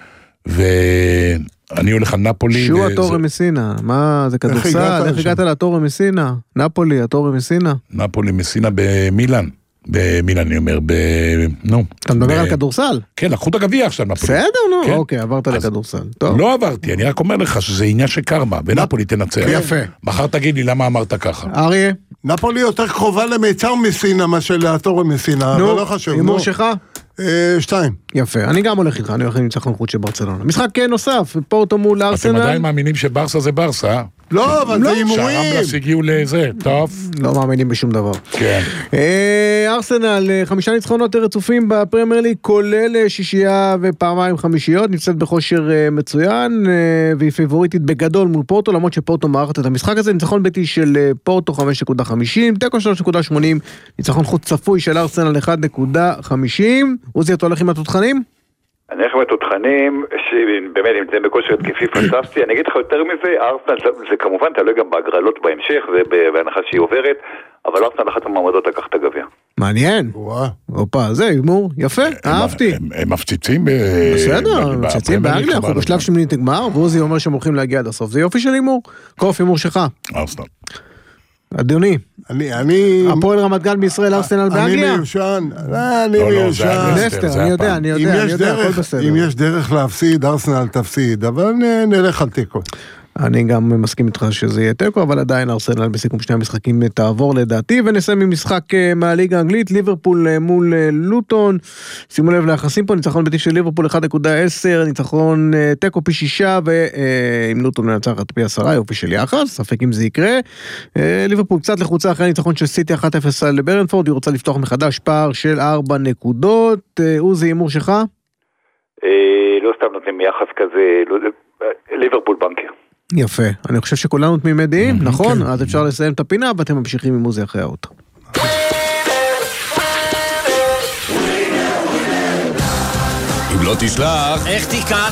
ואני הולך על נפולי. שהוא אטורי מסינה? מה, זה כדורסל? איך הגעת לאטורי מסינה? נפולי, אטורי מסינה? נפולי מסינה במילאן. במילאן אני אומר, נו. אתה מדבר על כדורסל? כן, לקחו את הגביע עכשיו נפולי. בסדר, נו, אוקיי, עברת לכדורסל. לא עברתי, אני רק אומר לך שזה עניין של קרמה, ונפולי תנצח. יפה. מחר תגיד לי למה אמרת ככה. אריה? נפולי יותר קרובה למיצר מסינה, מה שלאטורי מסינה, אבל לא חשוב. הימור שלך? 2. יפה, אני גם הולך איתך, אני הולך לניצחון חוץ של ברצלונה. משחק נוסף, פורטו מול ארסנל. אתם עדיין מאמינים שברסה זה ברסה? לא, אבל זה הימורים. שהרמבלס הגיעו לזה, טוב. לא מאמינים בשום דבר. כן. ארסנל, 5 ניצחונות רצופים בפרמייר ליג, כולל 6 ופעמיים חמישיות, נמצאת בכושר מצוין, והיא פיבוריטית בגדול מול פורטו, למרות שפורטו מערכת את המשחק הזה. ניצחון ביתי של פורטו 5.50, תיקו 3.80, ניצחון חוץ צפוי של ארסנל 1.50. עוזי, אתה הולך עם התותחנים? אני הולך עם התותחנים, שבאמת נמצאים בכושר התקפי פנטסטי. אני אגיד לך יותר מזה, ארסנל זה כמובן תלוי גם בהגרלות בהמשך, ובהנחה שהיא עוברת, אבל ארסנל אחת המעמדות לקחת את הגביע. מעניין. אופה, זה הימור, יפה, אהבתי. הם מפציצים בסדר, הם מפציצים באנגליה, אנחנו בשלב שמינית גמר, ועוזי אומר שהם הולכים להגיע עד הסוף. זה יופי של הימור. קוף, הימור שלך. ארסנל. אדוני, הפועל רמת גן בישראל, ארסנל באנגליה? אני מיושן. נסטר, אני יודע, הכל בסדר. אם יש דרך להפסיד, ארסנל תפסיד, אבל נלך על תיקו. אני גם מסכים איתך שזה יהיה תיקו, אבל עדיין ארסנל בסיכום שני המשחקים תעבור לדעתי, ונסיים עם משחק מהליגה האנגלית, ליברפול מול לוטון. שימו לב ליחסים פה, ניצחון ביתי של ליברפול 1.10, ניצחון תיקו פי 6, ועם לוטון מנצחת פי 10, יופי של יחס, ספק אם זה יקרה. ליברפול קצת לחוצה אחרי ניצחון של סיטי 1-0 על ברנפורד, היא רוצה לפתוח מחדש פער של 4 נקודות. עוזי, הימור שלך? לא סתם נותנים יחס כזה, ליברפול בנקר. יפה, אני חושב שכולנו תמימי דעים, נכון? אז אפשר לסיים את הפינה ואתם ממשיכים עם מוזי אחרי האוטו. תשלח. איך תיקח?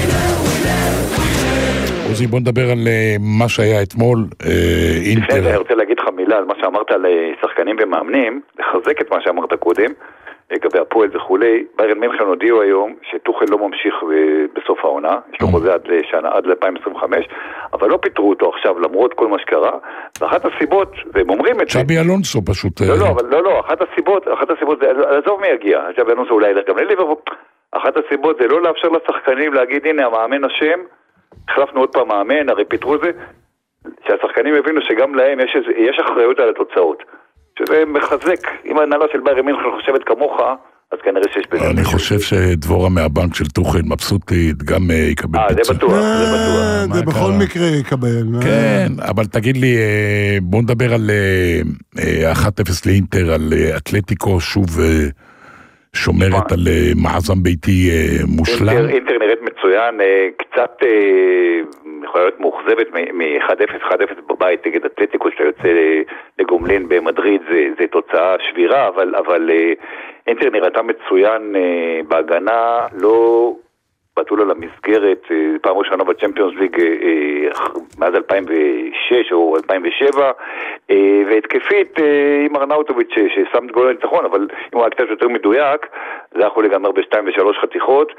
עוזי, בוא נדבר על מה שהיה אתמול, אינטר. אני רוצה להגיד לך מילה על מה שאמרת על שחקנים ומאמנים, לחזק את מה שאמרת קודם, לגבי הפועל וכולי. ביירן מינכן הודיעו היום שטוחל לא ממשיך בסוף העונה, יש לו חוזה עד ל-2025, אבל לא פיטרו אותו עכשיו למרות כל מה שקרה, ואחת הסיבות, והם אומרים את זה... צ'אבי אלונסו פשוט... לא, אחת הסיבות זה, עזוב מי יגיע, צ'אבי אלונסו אולי ילך גם לליברפול, אחת הסיבות זה לא לאפשר לשחקנים להגיד, הנה המאמן אשם, החלפנו עוד פעם מאמן, הרי פיטרו זה, שהשחקנים הבינו שגם להם יש אחריות על התוצאות. שזה מחזק, אם ההנהלה של ביירן מינכן חושבת כמוך, אז כנראה שיש בזה. אני חושב שדבורה מהבנק של טוחל מבסוטית גם יקבל פיצה. זה בטוח, זה בטוח. זה בכל מקרה יקבל. כן, אבל תגיד לי, בוא נדבר על 1-0 לאינטר, על אתלטיקו, שוב שומרת על מאזן ביתי מושלם. אינטר נראית מצוין, קצת יכולה להיות מאוכזבת מ-1-0 בבית נגד אתלטיקו שאתה יוצא לגומלין במדריד, זה תוצאה שבירה, אבל אינטר נראתה מצוין בהגנה, לא בטול על המסגרת, פעם ראשונה בצ'מפיונס ליג מאז 2006 או 2007, והתקפית עם ארנאוטוביץ' ששם את גול הניצחון, אבל אם הוא היה קצת יותר מדויק, זה יכול להיגמר ב2 ו3 חתיכות.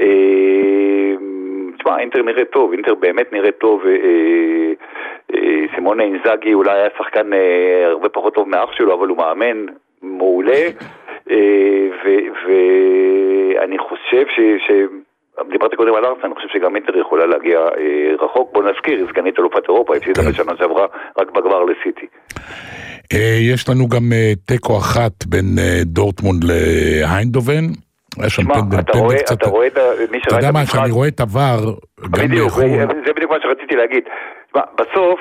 תשמע, אינטר נראה טוב, אינטר באמת נראה טוב, סימונה אינזאגי אולי היה שחקן הרבה פחות טוב מאח שלו, אבל הוא מאמן מעולה, ואני חושב דיברתי קודם על ארסנל, אני חושב שגם אינטר יכולה להגיע רחוק. בוא נזכיר, סגנית אלופת אירופה, הפסידה בשנה שעברה רק בגמר לסיטי. יש לנו גם תיקו אחת בין דורטמונד להיינדובן. אתה רואה אתה יודע מה, שאני רואה את עבר זה בדיוק מה שרציתי להגיד. בסוף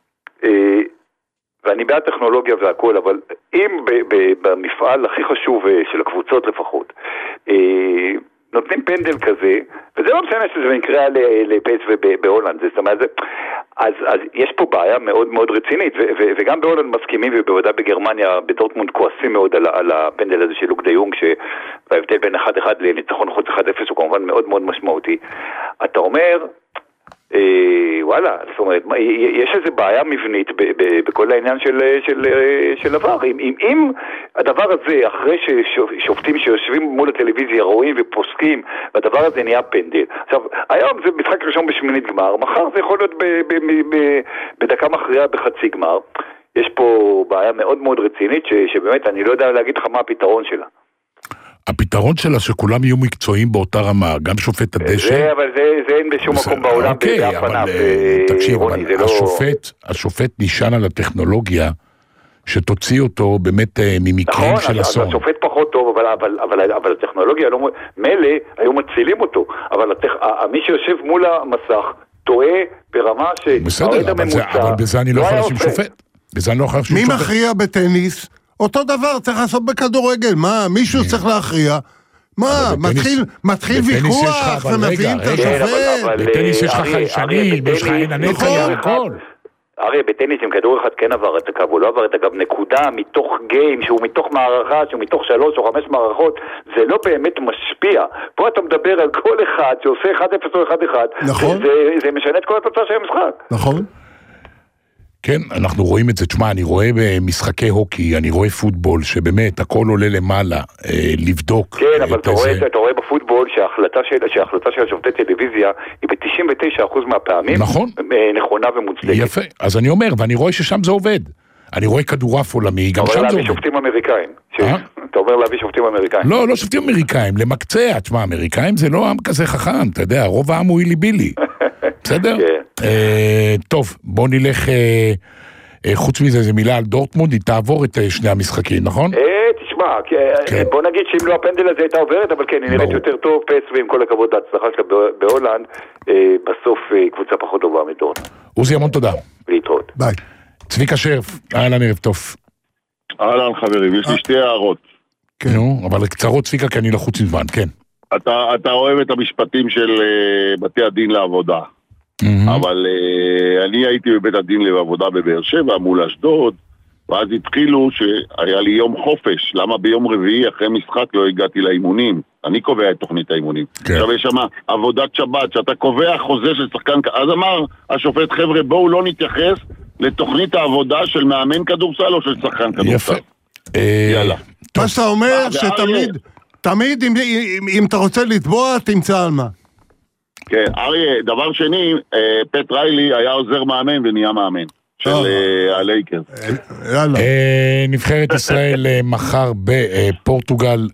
ואני בעד טכנולוגיה והכל, אבל אם במפעל הכי חשוב של הקבוצות לפחות נותנים פנדל כזה, וזה לא משנה שזה נקרא לפייס ובהולנד, זאת אומרת, אז יש פה בעיה מאוד מאוד רצינית, וגם בהולנד מסכימים, ובוודאי בגרמניה, בדורטמונד כועסים מאוד על הפנדל הזה של לוק דה יונג, שההבדל בין 1-1 לניצחון חוץ 1-0 הוא כמובן מאוד מאוד משמעותי. אתה אומר, וואלה, זאת אומרת, יש איזו בעיה מבנית בכל העניין של עבר. אם הדבר הזה, אחרי ששופטים שיושבים מול הטלוויזיה רואים ופוסקים, והדבר הזה נהיה פנדל. עכשיו, היום זה משחק ראשון בשמינית גמר, מחר זה יכול להיות בדקה מכריעה בחצי גמר. יש פה בעיה מאוד מאוד רצינית, שבאמת אני לא יודע להגיד לך מה הפתרון שלה. הפתרון שלה שכולם יהיו מקצועיים באותה רמה, גם שופט הדשא. אבל זה אין בשום מקום בעולם. אוקיי, אבל תקשיב, השופט נשען על הטכנולוגיה שתוציא אותו באמת ממקרים של אסון. נכון, השופט פחות טוב, אבל הטכנולוגיה, מלא היו מצילים אותו, אבל מי שיושב מול המסך טועה ברמה בסדר, אבל בזה אני לא יכול להאשים שופט. מי מכריע בטניס? אותו דבר צריך לעשות בכדורגל, מה? מישהו צריך להכריע. מה? מתחיל ויכוח ומביאים את השופט. בטניס יש לך חיישנים, יש לך אין הנצח, הכל. הרי בטניס עם כדור אחד כן עבר את הקו, הוא לא עבר את הקו, נקודה מתוך גיים, שהוא מתוך מערכה, שהוא מתוך 3 או 5 מערכות, זה לא באמת משפיע. פה אתה מדבר על כל אחד שעושה 1-0 או 1-1, נכון. זה משנה את כל התוצאה של המשחק. נכון. כן, אנחנו רואים את זה, תשמע, אני רואה במשחקי הוקי, אני רואה פוטבול, שבאמת הכל עולה למעלה, לבדוק. כן, אבל אתה רואה בפוטבול שההחלטה של השופטי טלוויזיה היא ב-99% מהפעמים נכונה ומוצדקת. יפה, אז אני אומר, ואני רואה ששם זה עובד. אני רואה כדורעף עולמי, גם שם זה עובד. להביא שופטים אמריקאים. אתה אומר להביא שופטים אמריקאים. לא שופטים אמריקאים, למקצע, תשמע, אמריקאים זה לא עם כזה חכם, אתה יודע, רוב העם הוא אילי בילי. בסדר? טוב, בוא נלך, חוץ מזה, זה מילה על דורטמונד, היא תעבור את שני המשחקים, נכון? תשמע, בוא נגיד שאם לא הפנדל הזה הייתה עוברת, אבל כן, היא נראית יותר טוב, פס, ועם כל הכבוד להצלחה שלה בהולנד, בסוף היא קבוצה פחות טובה מדורטמונד. עוזי, המון תודה. להתראות. ביי. צביקה שרף, אהלן ערב טוב. אהלן חברים, יש לי 2 הערות. כן, אבל קצרות צביקה, כי אני לחוץ עם זמן, כן. אתה אוהב את המשפטים של בתי הדין לעבודה. אבל אני הייתי בבית הדין לעבודה בבאר שבע מול אשדוד, ואז התחילו שהיה לי יום חופש, למה ביום רביעי אחרי משחק לא הגעתי לאימונים? אני קובע את תוכנית האימונים. עכשיו יש שם עבודת שבת, שאתה קובע חוזה של שחקן, אז אמר השופט, חבר'ה, בואו לא נתייחס לתוכנית העבודה של מאמן כדורסל או של שחקן כדורסל. יאללה. מה שאתה אומר שתמיד אם אתה רוצה לתבוע, תמצא על מה. כן, אריה, דבר שני, פט ריילי היה עוזר מאמן ונהיה מאמן של הלייקרס. נבחרת ישראל מחר בפורטוגל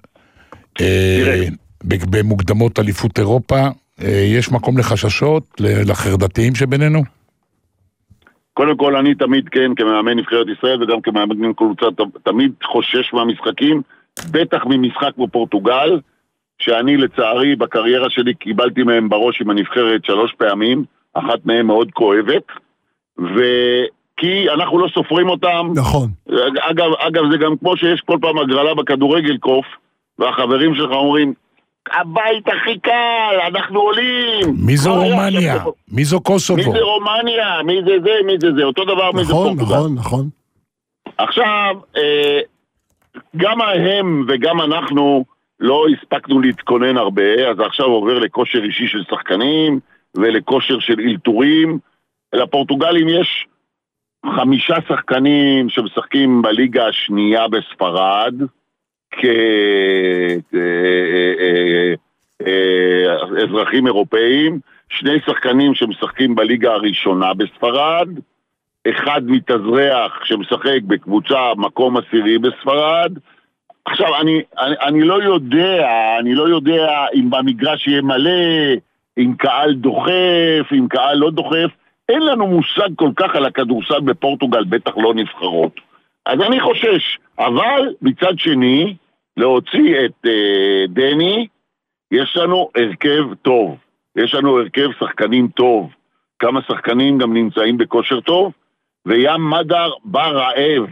במוקדמות אליפות אירופה, יש מקום לחששות לחרדתיים שבינינו? קודם כל אני תמיד כן, כמאמן נבחרת ישראל וגם כמאמן קבוצה, תמיד חושש מהמשחקים, בטח ממשחק בפורטוגל, שאני לצערי בקריירה שלי קיבלתי מהם בראש עם הנבחרת 3 פעמים, אחת מהם מאוד כואבת, כי אנחנו לא סופרים אותם. נכון. אגב, זה גם כמו שיש כל פעם הגרלה בכדורגל קוף, והחברים שלך אומרים, הבית הכי קל, אנחנו עולים. מי זו רומניה? מי זו קוסובו? מי זה רומניה? מי זה זה? מי זה זה? אותו דבר מי זה פורטוגל. נכון. עכשיו, גם הם וגם אנחנו לא הספקנו להתכונן הרבה, אז עכשיו עובר לכושר אישי של שחקנים ולכושר של אילתורים. לפורטוגלים יש 5 שחקנים שמשחקים בליגה השנייה בספרד, כאזרחים אירופאים, 2 שחקנים שמשחקים בליגה הראשונה בספרד, 1 מתאזרח שמשחק בקבוצה מקום 10 בספרד. עכשיו, אני לא יודע אם במגרש יהיה מלא, אם קהל דוחף, אם קהל לא דוחף, אין לנו מושג כל כך על הכדורסל בפורטוגל, בטח לא נבחרות. אז אני חושש, אבל מצד שני, להוציא את דני, יש לנו הרכב טוב, יש לנו הרכב שחקנים טוב, כמה שחקנים גם נמצאים בכושר טוב, וים מדר בא רעב.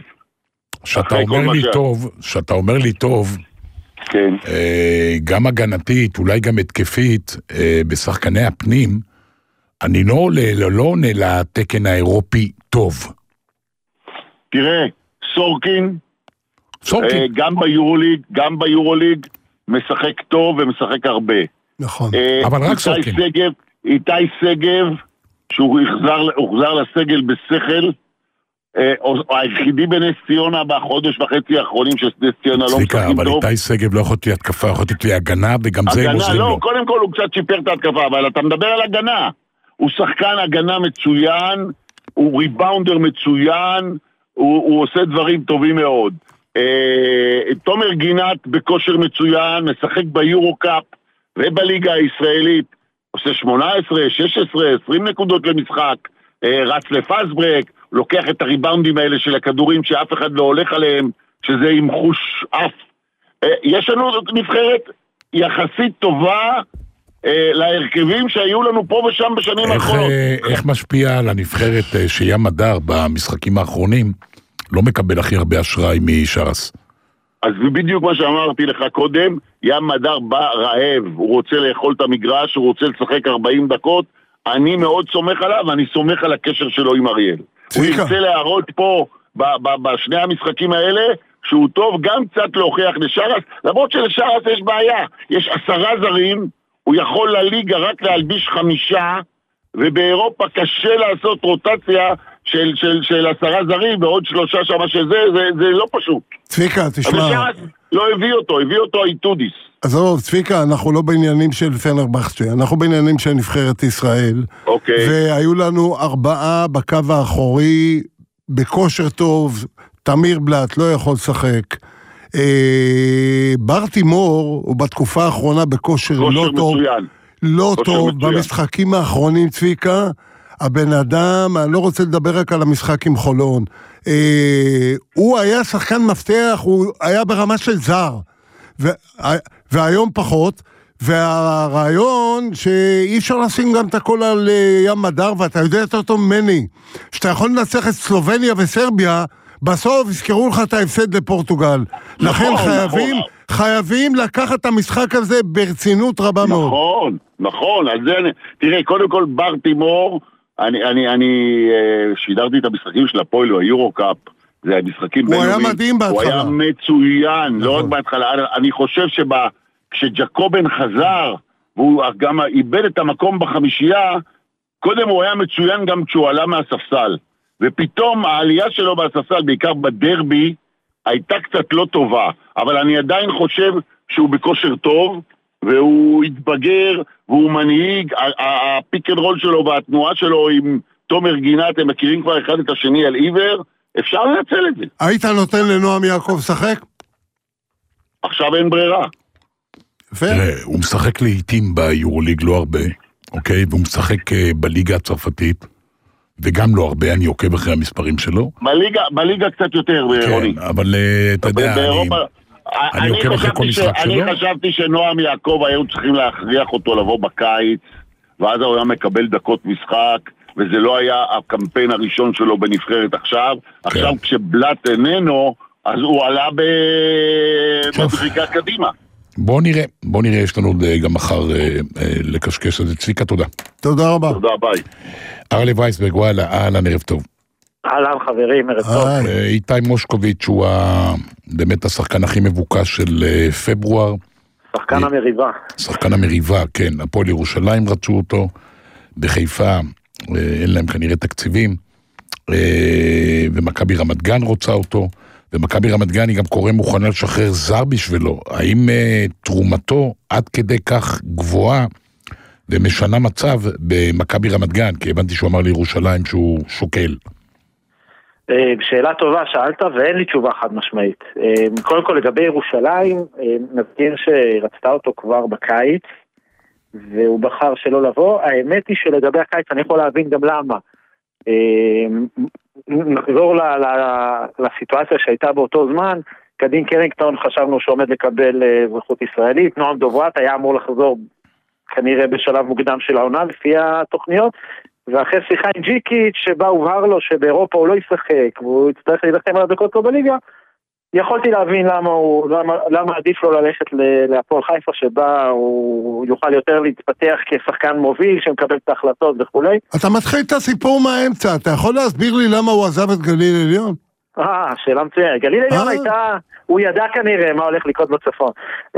שאתה אומר לי טוב, כן. גם הגנתית, אולי גם התקפית, בשחקני הפנים, אני לא עונה לתקן האירופי טוב. תראה, סורקין, גם ביורוליג, משחק טוב ומשחק הרבה. נכון. אבל רק סורקין. איתי סגב, שהוא הוחזר לסגל בשכל, היחידי בנס ציונה בחודש וחצי האחרונים שנס ציונה לא משחקים טוב. אבל איתי סגב לא יכולתי התקפה, יכולתי להגנה, וגם זה הם עוזרים לו. קודם כל הוא קצת שיפר את ההתקפה, אבל אתה מדבר על הגנה. הוא שחקן הגנה מצוין, הוא ריבאונדר מצוין, הוא עושה דברים טובים מאוד. תומר גינת בכושר מצוין, משחק ביורו-קאפ ובליגה הישראלית, עושה 18, 16, 20 נקודות למשחק, רץ לפסברק, לוקח את הריבאונדים האלה של הכדורים שאף אחד לא הולך עליהם, שזה עם חוש אף. יש לנו נבחרת יחסית טובה להרכבים שהיו לנו פה ושם בשנים האחרונות. איך משפיע על הנבחרת שים מדר במשחקים האחרונים? לא מקבל הכי הרבה אשראי משרס. אז בדיוק מה שאמרתי לך קודם, ים מדר בא רעב, הוא רוצה לאכול את המגרש, הוא רוצה לשחק 40 דקות, אני מאוד סומך עליו, ואני סומך על הקשר שלו עם אריאל. הוא ירצה להראות פה, בשני המשחקים האלה, שהוא טוב גם קצת להוכיח לשרס, למרות שלשרס יש בעיה, יש 10 זרים, הוא יכול לליגה רק להלביש 5, ובאירופה קשה לעשות רוטציה של 10 זרים, ועוד 3 שמה שזה, זה לא פשוט. צביקה, תשמע. אבל שרס לא הביא אותו איתודיס. עזוב, צביקה, אנחנו לא בעניינים של פנרבחצ'ה, אנחנו בעניינים של נבחרת ישראל. אוקיי. והיו לנו 4 בקו האחורי, בכושר טוב, תמיר בלט לא יכול לשחק. בר תימור, הוא בתקופה האחרונה בכושר לא טוב. לא טוב, במשחקים האחרונים, צביקה, הבן אדם, אני לא רוצה לדבר רק על המשחק עם חולון, הוא היה שחקן מפתח, הוא היה ברמה של זר, והיום פחות, והרעיון שאי אפשר לשים גם את הכל על ים מדר, ואתה יודע יותר טוב ממני, שאתה יכול לנצח את סלובניה וסרביה, בסוף יזכרו לך את ההפסד לפורטוגל. לכן חייבים לקחת את המשחק הזה ברצינות רבה מאוד. נכון, אז זה, תראה, קודם כל בר תימור, אני שידרתי את המשחקים של הפועל, היורו-קאפ, זה המשחקים הוא היה מדהים בהתחלה. הוא היה מצוין, לא רק בהתחלה. אני חושב כשג'קובן חזר, והוא גם איבד את המקום בחמישייה, קודם הוא היה מצוין גם כשהוא עלה מהספסל. ופתאום העלייה שלו מהספסל, בעיקר בדרבי, הייתה קצת לא טובה. אבל אני עדיין חושב שהוא בכושר טוב, והוא התבגר, והוא מנהיג. הפיק אנד רול שלו והתנועה שלו עם תומר גינת, הם מכירים כבר אחד את השני על עיוור, אפשר לנצל את זה. היית נותן לנועם יעקב שחק? עכשיו אין ברירה. הוא משחק לעיתים ביורוליג לא הרבה, אוקיי? והוא משחק בליגה הצרפתית, וגם לא הרבה, אני עוקב אחרי המספרים שלו. בליגה קצת יותר, רוני. כן, אבל אתה יודע, אני עוקב אחרי כל משחק שלו. אני חשבתי שנועם יעקב היו צריכים להכריח אותו לבוא בקיץ, ואז הוא היה מקבל דקות משחק, וזה לא היה הקמפיין הראשון שלו בנבחרת עכשיו. עכשיו כשבלט איננו, אז הוא עלה בדריקה קדימה. בוא נראה, יש לנו גם מחר לקשקש. אז צביקה, תודה. תודה רבה. תודה, ביי. ארלי וייסברג, וואלה, אהלן, ערב טוב. אהלן חברים, ערב טוב. איתי מושקוביץ' הוא באמת השחקן הכי מבוקש של פברואר. שחקן המריבה. שחקן המריבה, כן. הפועל ירושלים רצו אותו, בחיפה אין להם כנראה תקציבים, ומכבי רמת גן רוצה אותו, ומכבי רמת גן היא גם קורא מוכנה לשחרר זר בשבילו. האם תרומתו עד כדי כך גבוהה ומשנה מצב במכבי רמת גן? כי הבנתי שהוא אמר לירושלים שהוא שוקל. שאלה טובה שאלת, ואין לי תשובה חד משמעית. קודם כל לגבי ירושלים, נזכיר שרצתה אותו כבר בקיץ, והוא בחר שלא לבוא. האמת היא שלגבי הקיץ אני יכול להבין גם למה. נחזור לסיטואציה שהייתה באותו זמן. קדין קרינגטון חשבנו שעומד לקבל אזרחות ישראלית, נועם דוברת היה אמור לחזור כנראה בשלב מוקדם של העונה לפי התוכניות, ואחרי שיחה עם ג'יקיץ' שבה הובהר לו שבאירופה הוא לא ישחק והוא יצטרך להילחם על הדקות פה בליגה, יכולתי להבין למה עדיף לו ללכת להפועל חיפה, שבה הוא יוכל יותר להתפתח כשחקן מוביל שמקבל את ההחלטות וכו'. אתה מתחיל את הסיפור מהאמצע, אתה יכול להסביר לי למה הוא עזב את גליל עליון? שאלה מצוינת. גליל עליון הייתה, הוא ידע כנראה מה הולך לקרות בצפון.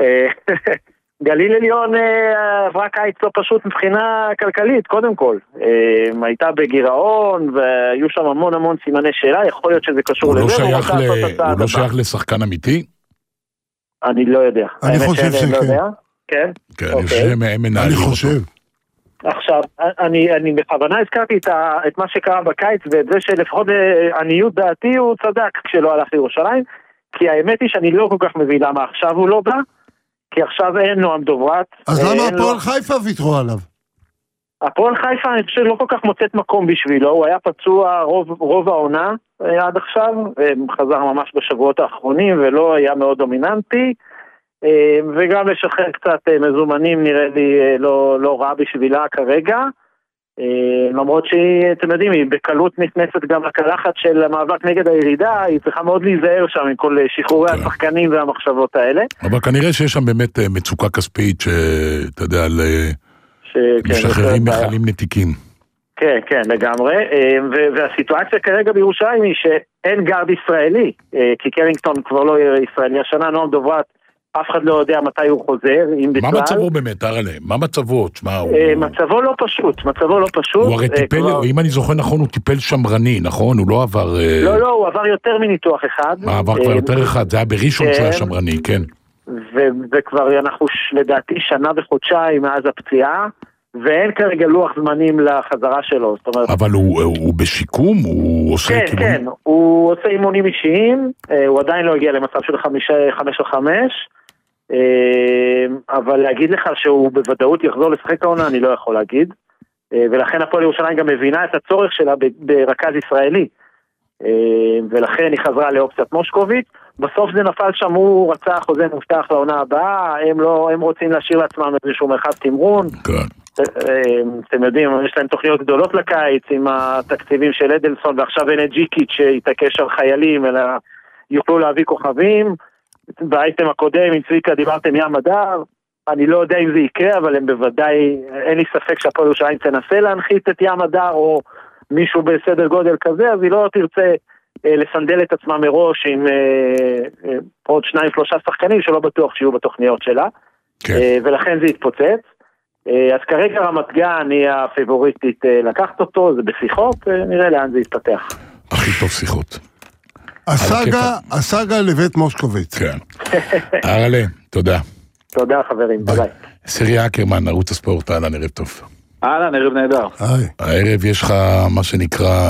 גליל עליון עברה קיץ לא פשוט מבחינה כלכלית, קודם כל. הייתה בגירעון, והיו שם המון סימני שאלה, יכול להיות שזה קשור לזה. הוא לא שייך לשחקן אמיתי? אני לא יודע. אני חושב שכן. כן? כן, אני חושב. עכשיו, אני בכוונה הזכרתי את מה שקרה בקיץ, ואת זה שלפחות עניות דעתי הוא צדק כשלא הלך לירושלים, כי האמת היא שאני לא כל כך מבין למה עכשיו הוא לא בא, כי עכשיו אין נועם דוברת. אז למה הפועל חיפה ויתרו עליו? הפועל חיפה אני חושב לא כל כך מוצאת מקום בשבילו, הוא היה פצוע רוב העונה עד עכשיו, חזר ממש בשבועות האחרונים ולא היה מאוד דומיננטי, וגם לשחרר קצת מזומנים נראה לי לא רע בשבילה כרגע, למרות שאתם יודעים, היא בקלות נכנסת גם לקלחת של המאבק נגד הירידה, היא צריכה מאוד להיזהר שם עם כל שחרורי השחקנים והמחשבות האלה. אבל כנראה שיש שם באמת מצוקה כספית שאתה יודע, משחררים מחלים נתיקים. כן, לגמרי, והסיטואציה כרגע בירושלים היא שאין גארד ישראלי, כי קרינגטון כבר לא ישראלי, השנה נועם דוברת, אף אחד לא יודע מתי הוא חוזר, אם בכלל. מה מצבו באמת, ארלה? מה מצבו? מצבו לא פשוט, הוא הרי טיפל, אם אני זוכר נכון, הוא טיפל שמרני, נכון? הוא לא עבר... לא, הוא עבר יותר מניתוח אחד. עבר כבר יותר אחד, זה היה בראשון שהוא היה שמרני, כן. וכבר אנחנו לדעתי שנה וחודשיים מאז הפציעה, ואין כרגע לוח זמנים לחזרה שלו. אבל הוא בשיקום? הוא עושה... כן, הוא עושה אימונים אישיים, הוא עדיין לא הגיע למצב של 5-5, אבל להגיד לך שהוא בוודאות יחזור לשחק העונה, אני לא יכול להגיד, ולכן הפועל ירושלים גם מבינה את הצורך שלה ברכז ישראלי, ולכן היא חזרה לאופציית מושקוביץ'. בסוף זה נפל שם, הוא רצה חוזה מובטח לעונה הבאה, הם רוצים להשאיר לעצמם איזשהו מרחב תמרון. אתם יודעים, יש להם תוכניות גדולות לקיץ עם התקציבים של אדלסון, ועכשיו אין את ג'יקיץ' שהתעקש על חיילים, אלא יוכלו להביא כוכבים. באייטם הקודם עם צביקה דיברתם ים הדר, אני לא יודע אם זה יקרה, אבל הם בוודאי, אין לי ספק שהפועל ירושלים תנסה להנחית את ים הדר או מישהו בסדר גודל כזה, אז היא לא תרצה לסנדל את עצמה מראש עם עוד 2-3 שחקנים שלא בטוח שיהיו בתוכניות שלה, ולכן זה יתפוצץ. אז כרגע רמת גן היא הפייבוריטית לקחת אותו, זה בשיחות, נראה לאן זה יתפתח. הכי טוב שיחות. הסאגה לבית מושקוביץ. כן. ארלה, תודה. תודה חברים, ביי. סירי אקרמן, ערוץ הספורט, אהלן, ערב טוב. אהלן, ערב נהדר. הערב יש לך מה שנקרא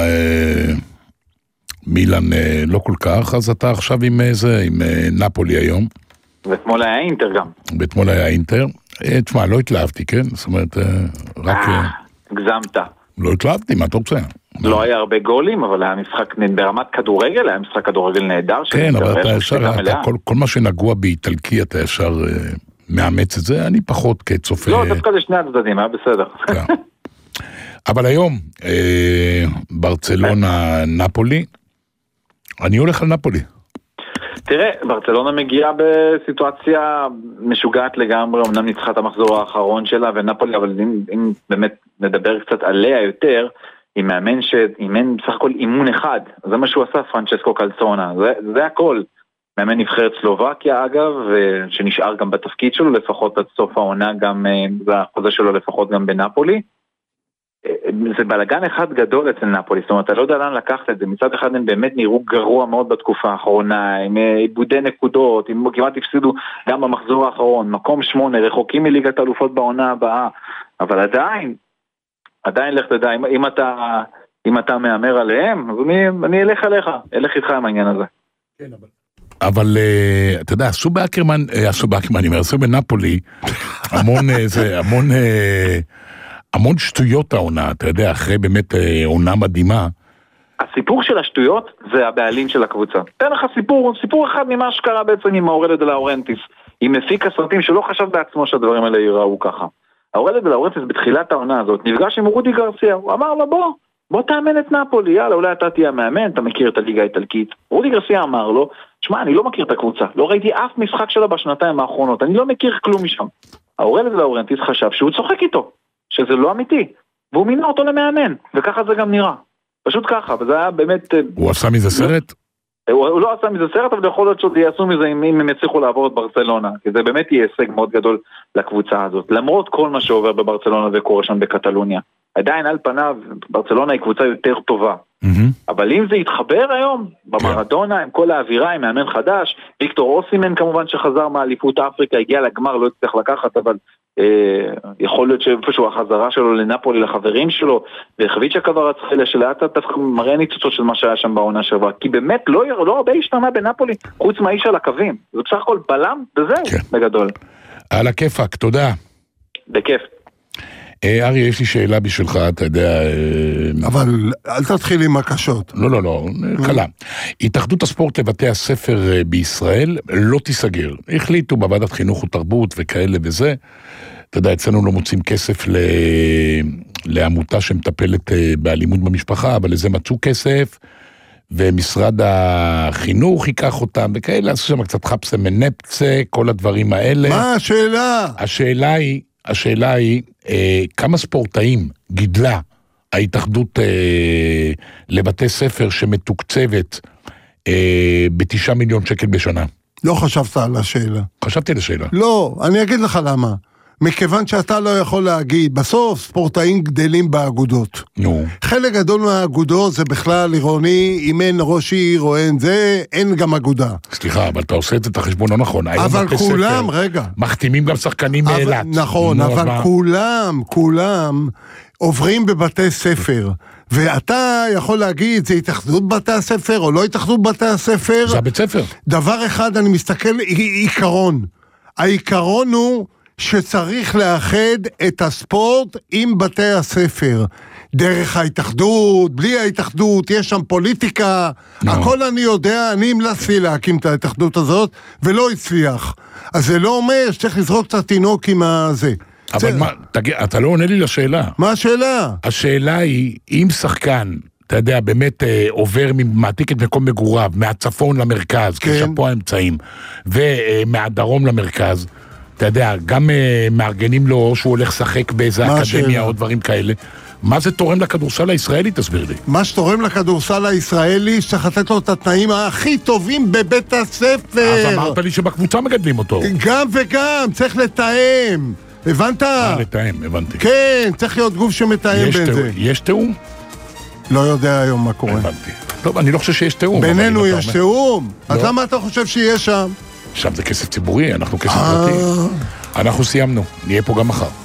מילאן לא כל כך, אז אתה עכשיו עם נפולי היום. ואתמול היה אינטר גם. ואתמול היה אינטר. תשמע, לא התלהבתי, כן? זאת אומרת, רק... הגזמת. לא התלהבתי, מה אתה רוצה? לא היה הרבה גולים, אבל היה משחק ברמת כדורגל, היה משחק כדורגל נהדר. כן, אבל אתה ישר, כל מה שנגוע באיטלקי, אתה ישר מאמץ את זה, אני פחות כצופה... לא, דווקא לשני הצדדים, היה בסדר. אבל היום, ברצלונה, נפולי, אני הולך על נפולי. תראה, ברצלונה מגיעה בסיטואציה משוגעת לגמרי, אמנם ניצחה את המחזור האחרון שלה ונפולי, אבל אם באמת נדבר קצת עליה יותר, היא מאמן שאימן בסך הכל אימון אחד, זה מה שהוא עשה, פרנצ'סקו קלצונה, זה הכל. מאמן נבחרת סלובקיה אגב, שנשאר גם בתפקיד שלו, לפחות עד סוף העונה, גם בחוזה שלו לפחות גם בנפולי. זה בלגן אחד גדול אצל נפולי, זאת אומרת, אתה לא יודע לאן לקחת את זה, מצד אחד הם באמת נראו גרוע מאוד בתקופה האחרונה, עם איבודי נקודות, הם כמעט הפסידו גם במחזור האחרון, מקום 8, רחוקים מליגת האלופות בעונה הבאה, אבל עדיין לך תדע, אם אתה מאמר עליהם, אז אני אלך אלך איתך עם העניין הזה. אבל אתה יודע, עשו בנפולי המון שטויות העונה, אתה יודע, אחרי באמת עונה מדהימה. הסיפור של השטויות זה הבעלים של הקבוצה. תן לך סיפור אחד ממה שקרה בעצם עם האורלה דה לאורנטיס. היא מפיקה סרטים שלא חשב בעצמו שהדברים האלה ייראו ככה. האורלה דה לאורנטיס בתחילת העונה הזאת נפגש עם רודי גרסיה, הוא אמר לו בוא תאמן את נפולי, יאללה, אולי אתה תהיה מאמן, אתה מכיר את הליגה האיטלקית. רודי גרסיה אמר לו, שמע, אני לא מכיר את הקבוצה, לא ראיתי אף משחק שלה בשנתיים האחרונות, אני לא מכיר כלום משם. האורלה דה לאורנטיס חשב שהוא צוחק איתו. שזה לא אמיתי, והוא מינה אותו למאמן, וככה זה גם נראה. פשוט ככה, וזה היה באמת... הוא עשה מזה סרט? הוא לא עשה מזה סרט, אבל יכול להיות שעוד יעשו מזה אם הם יצליחו לעבור את ברצלונה, כי זה באמת יהיה הישג מאוד גדול לקבוצה הזאת. למרות כל מה שעובר בברצלונה וקורה שם בקטלוניה. עדיין על פניו, ברצלונה היא קבוצה יותר טובה. אבל אם זה יתחבר היום, במרדונה, עם כל האווירה, עם מאמן חדש, ויקטור אוסימן כמובן שחזר מאליפות אפריקה, הגיע לגמר, לא יצטרך לקחת, אבל יכול להיות שאיפשהו החזרה שלו לנפולי, לחברים שלו, והחביץ' הכבר הצחילה שלאט דווקא מראה ניצוצות של מה שהיה שם בעונה שעברה, כי באמת לא הרבה השתנה בנפולי, חוץ מהאיש על הקווים. זה בסך הכל בלם, וזהו, בגדול. על הכיפק, תודה. בכיף. ארי, יש לי שאלה בשבילך, אתה יודע... אבל אל תתחיל עם הקשות. לא, קלה. התאחדות הספורט לבתי הספר בישראל לא תיסגר. החליטו בוועדת חינוך ותרבות וכאלה וזה. אתה יודע, אצלנו לא מוצאים כסף לעמותה שמטפלת באלימות במשפחה, אבל לזה מצאו כסף, ומשרד החינוך ייקח אותם, וכאלה, עשו שם קצת חפסה מנפצה, כל הדברים האלה. מה השאלה? השאלה היא, כמה ספורטאים גידלה ההתאחדות לבתי ספר שמתוקצבת ב9 מיליון שקל בשנה? לא חשבת על השאלה. חשבתי על השאלה. לא, אני אגיד לך למה. מכיוון שאתה לא יכול להגיד, בסוף ספורטאים גדלים באגודות. נו. חלק גדול מהאגודות זה בכלל עירוני, אם אין ראש עיר או אין זה, אין גם אגודה. סליחה, אבל אתה עושה את החשבון לא נכון. אבל כולם, רגע. מחתימים גם שחקנים מאילת. נכון, אבל כולם עוברים בבתי ספר. ואתה יכול להגיד, זה התאחדות בתי הספר או לא התאחדות בתי הספר. זה הבית ספר. דבר אחד, אני מסתכל, עיקרון. העיקרון הוא שצריך לאחד את הספורט עם בתי הספר. דרך ההתאחדות, בלי ההתאחדות, יש שם פוליטיקה, הכל אני יודע, אני המלצתי להקים את ההתאחדות הזאת, ולא הצליח. אז זה לא אומר שצריך לזרוק את התינוק עם הזה. אבל מה, אתה לא עונה לי לשאלה. מה השאלה? השאלה היא, אם שחקן, אתה יודע, באמת עובר מעתיק את מקום מגוריו, מהצפון למרכז, כשפה האמצעים, ומהדרום למרכז, אתה יודע, גם מארגנים לו שהוא הולך לשחק באיזה אקדמיה או דברים כאלה, מה זה תורם לכדורסל הישראלי, תסביר לי. מה שתורם לכדורסל הישראלי, שצריך לתת לו את התנאים הכי טובים בבית הספר. אז אמרת לי שבקבוצה מגדלים אותו. גם וגם, צריך לתאם. הבנת? לתאם, הבנתי. כן, צריך להיות גוף שמתאם בין זה. יש תאום? לא יודע היום מה קורה. הבנתי. טוב, אני לא חושב שיש תאום. בינינו יש תאום? אז למה אתה חושב שיש שם? שם זה כסף ציבורי, אנחנו כסף פרטי. אנחנו סיימנו, נהיה פה גם מחר.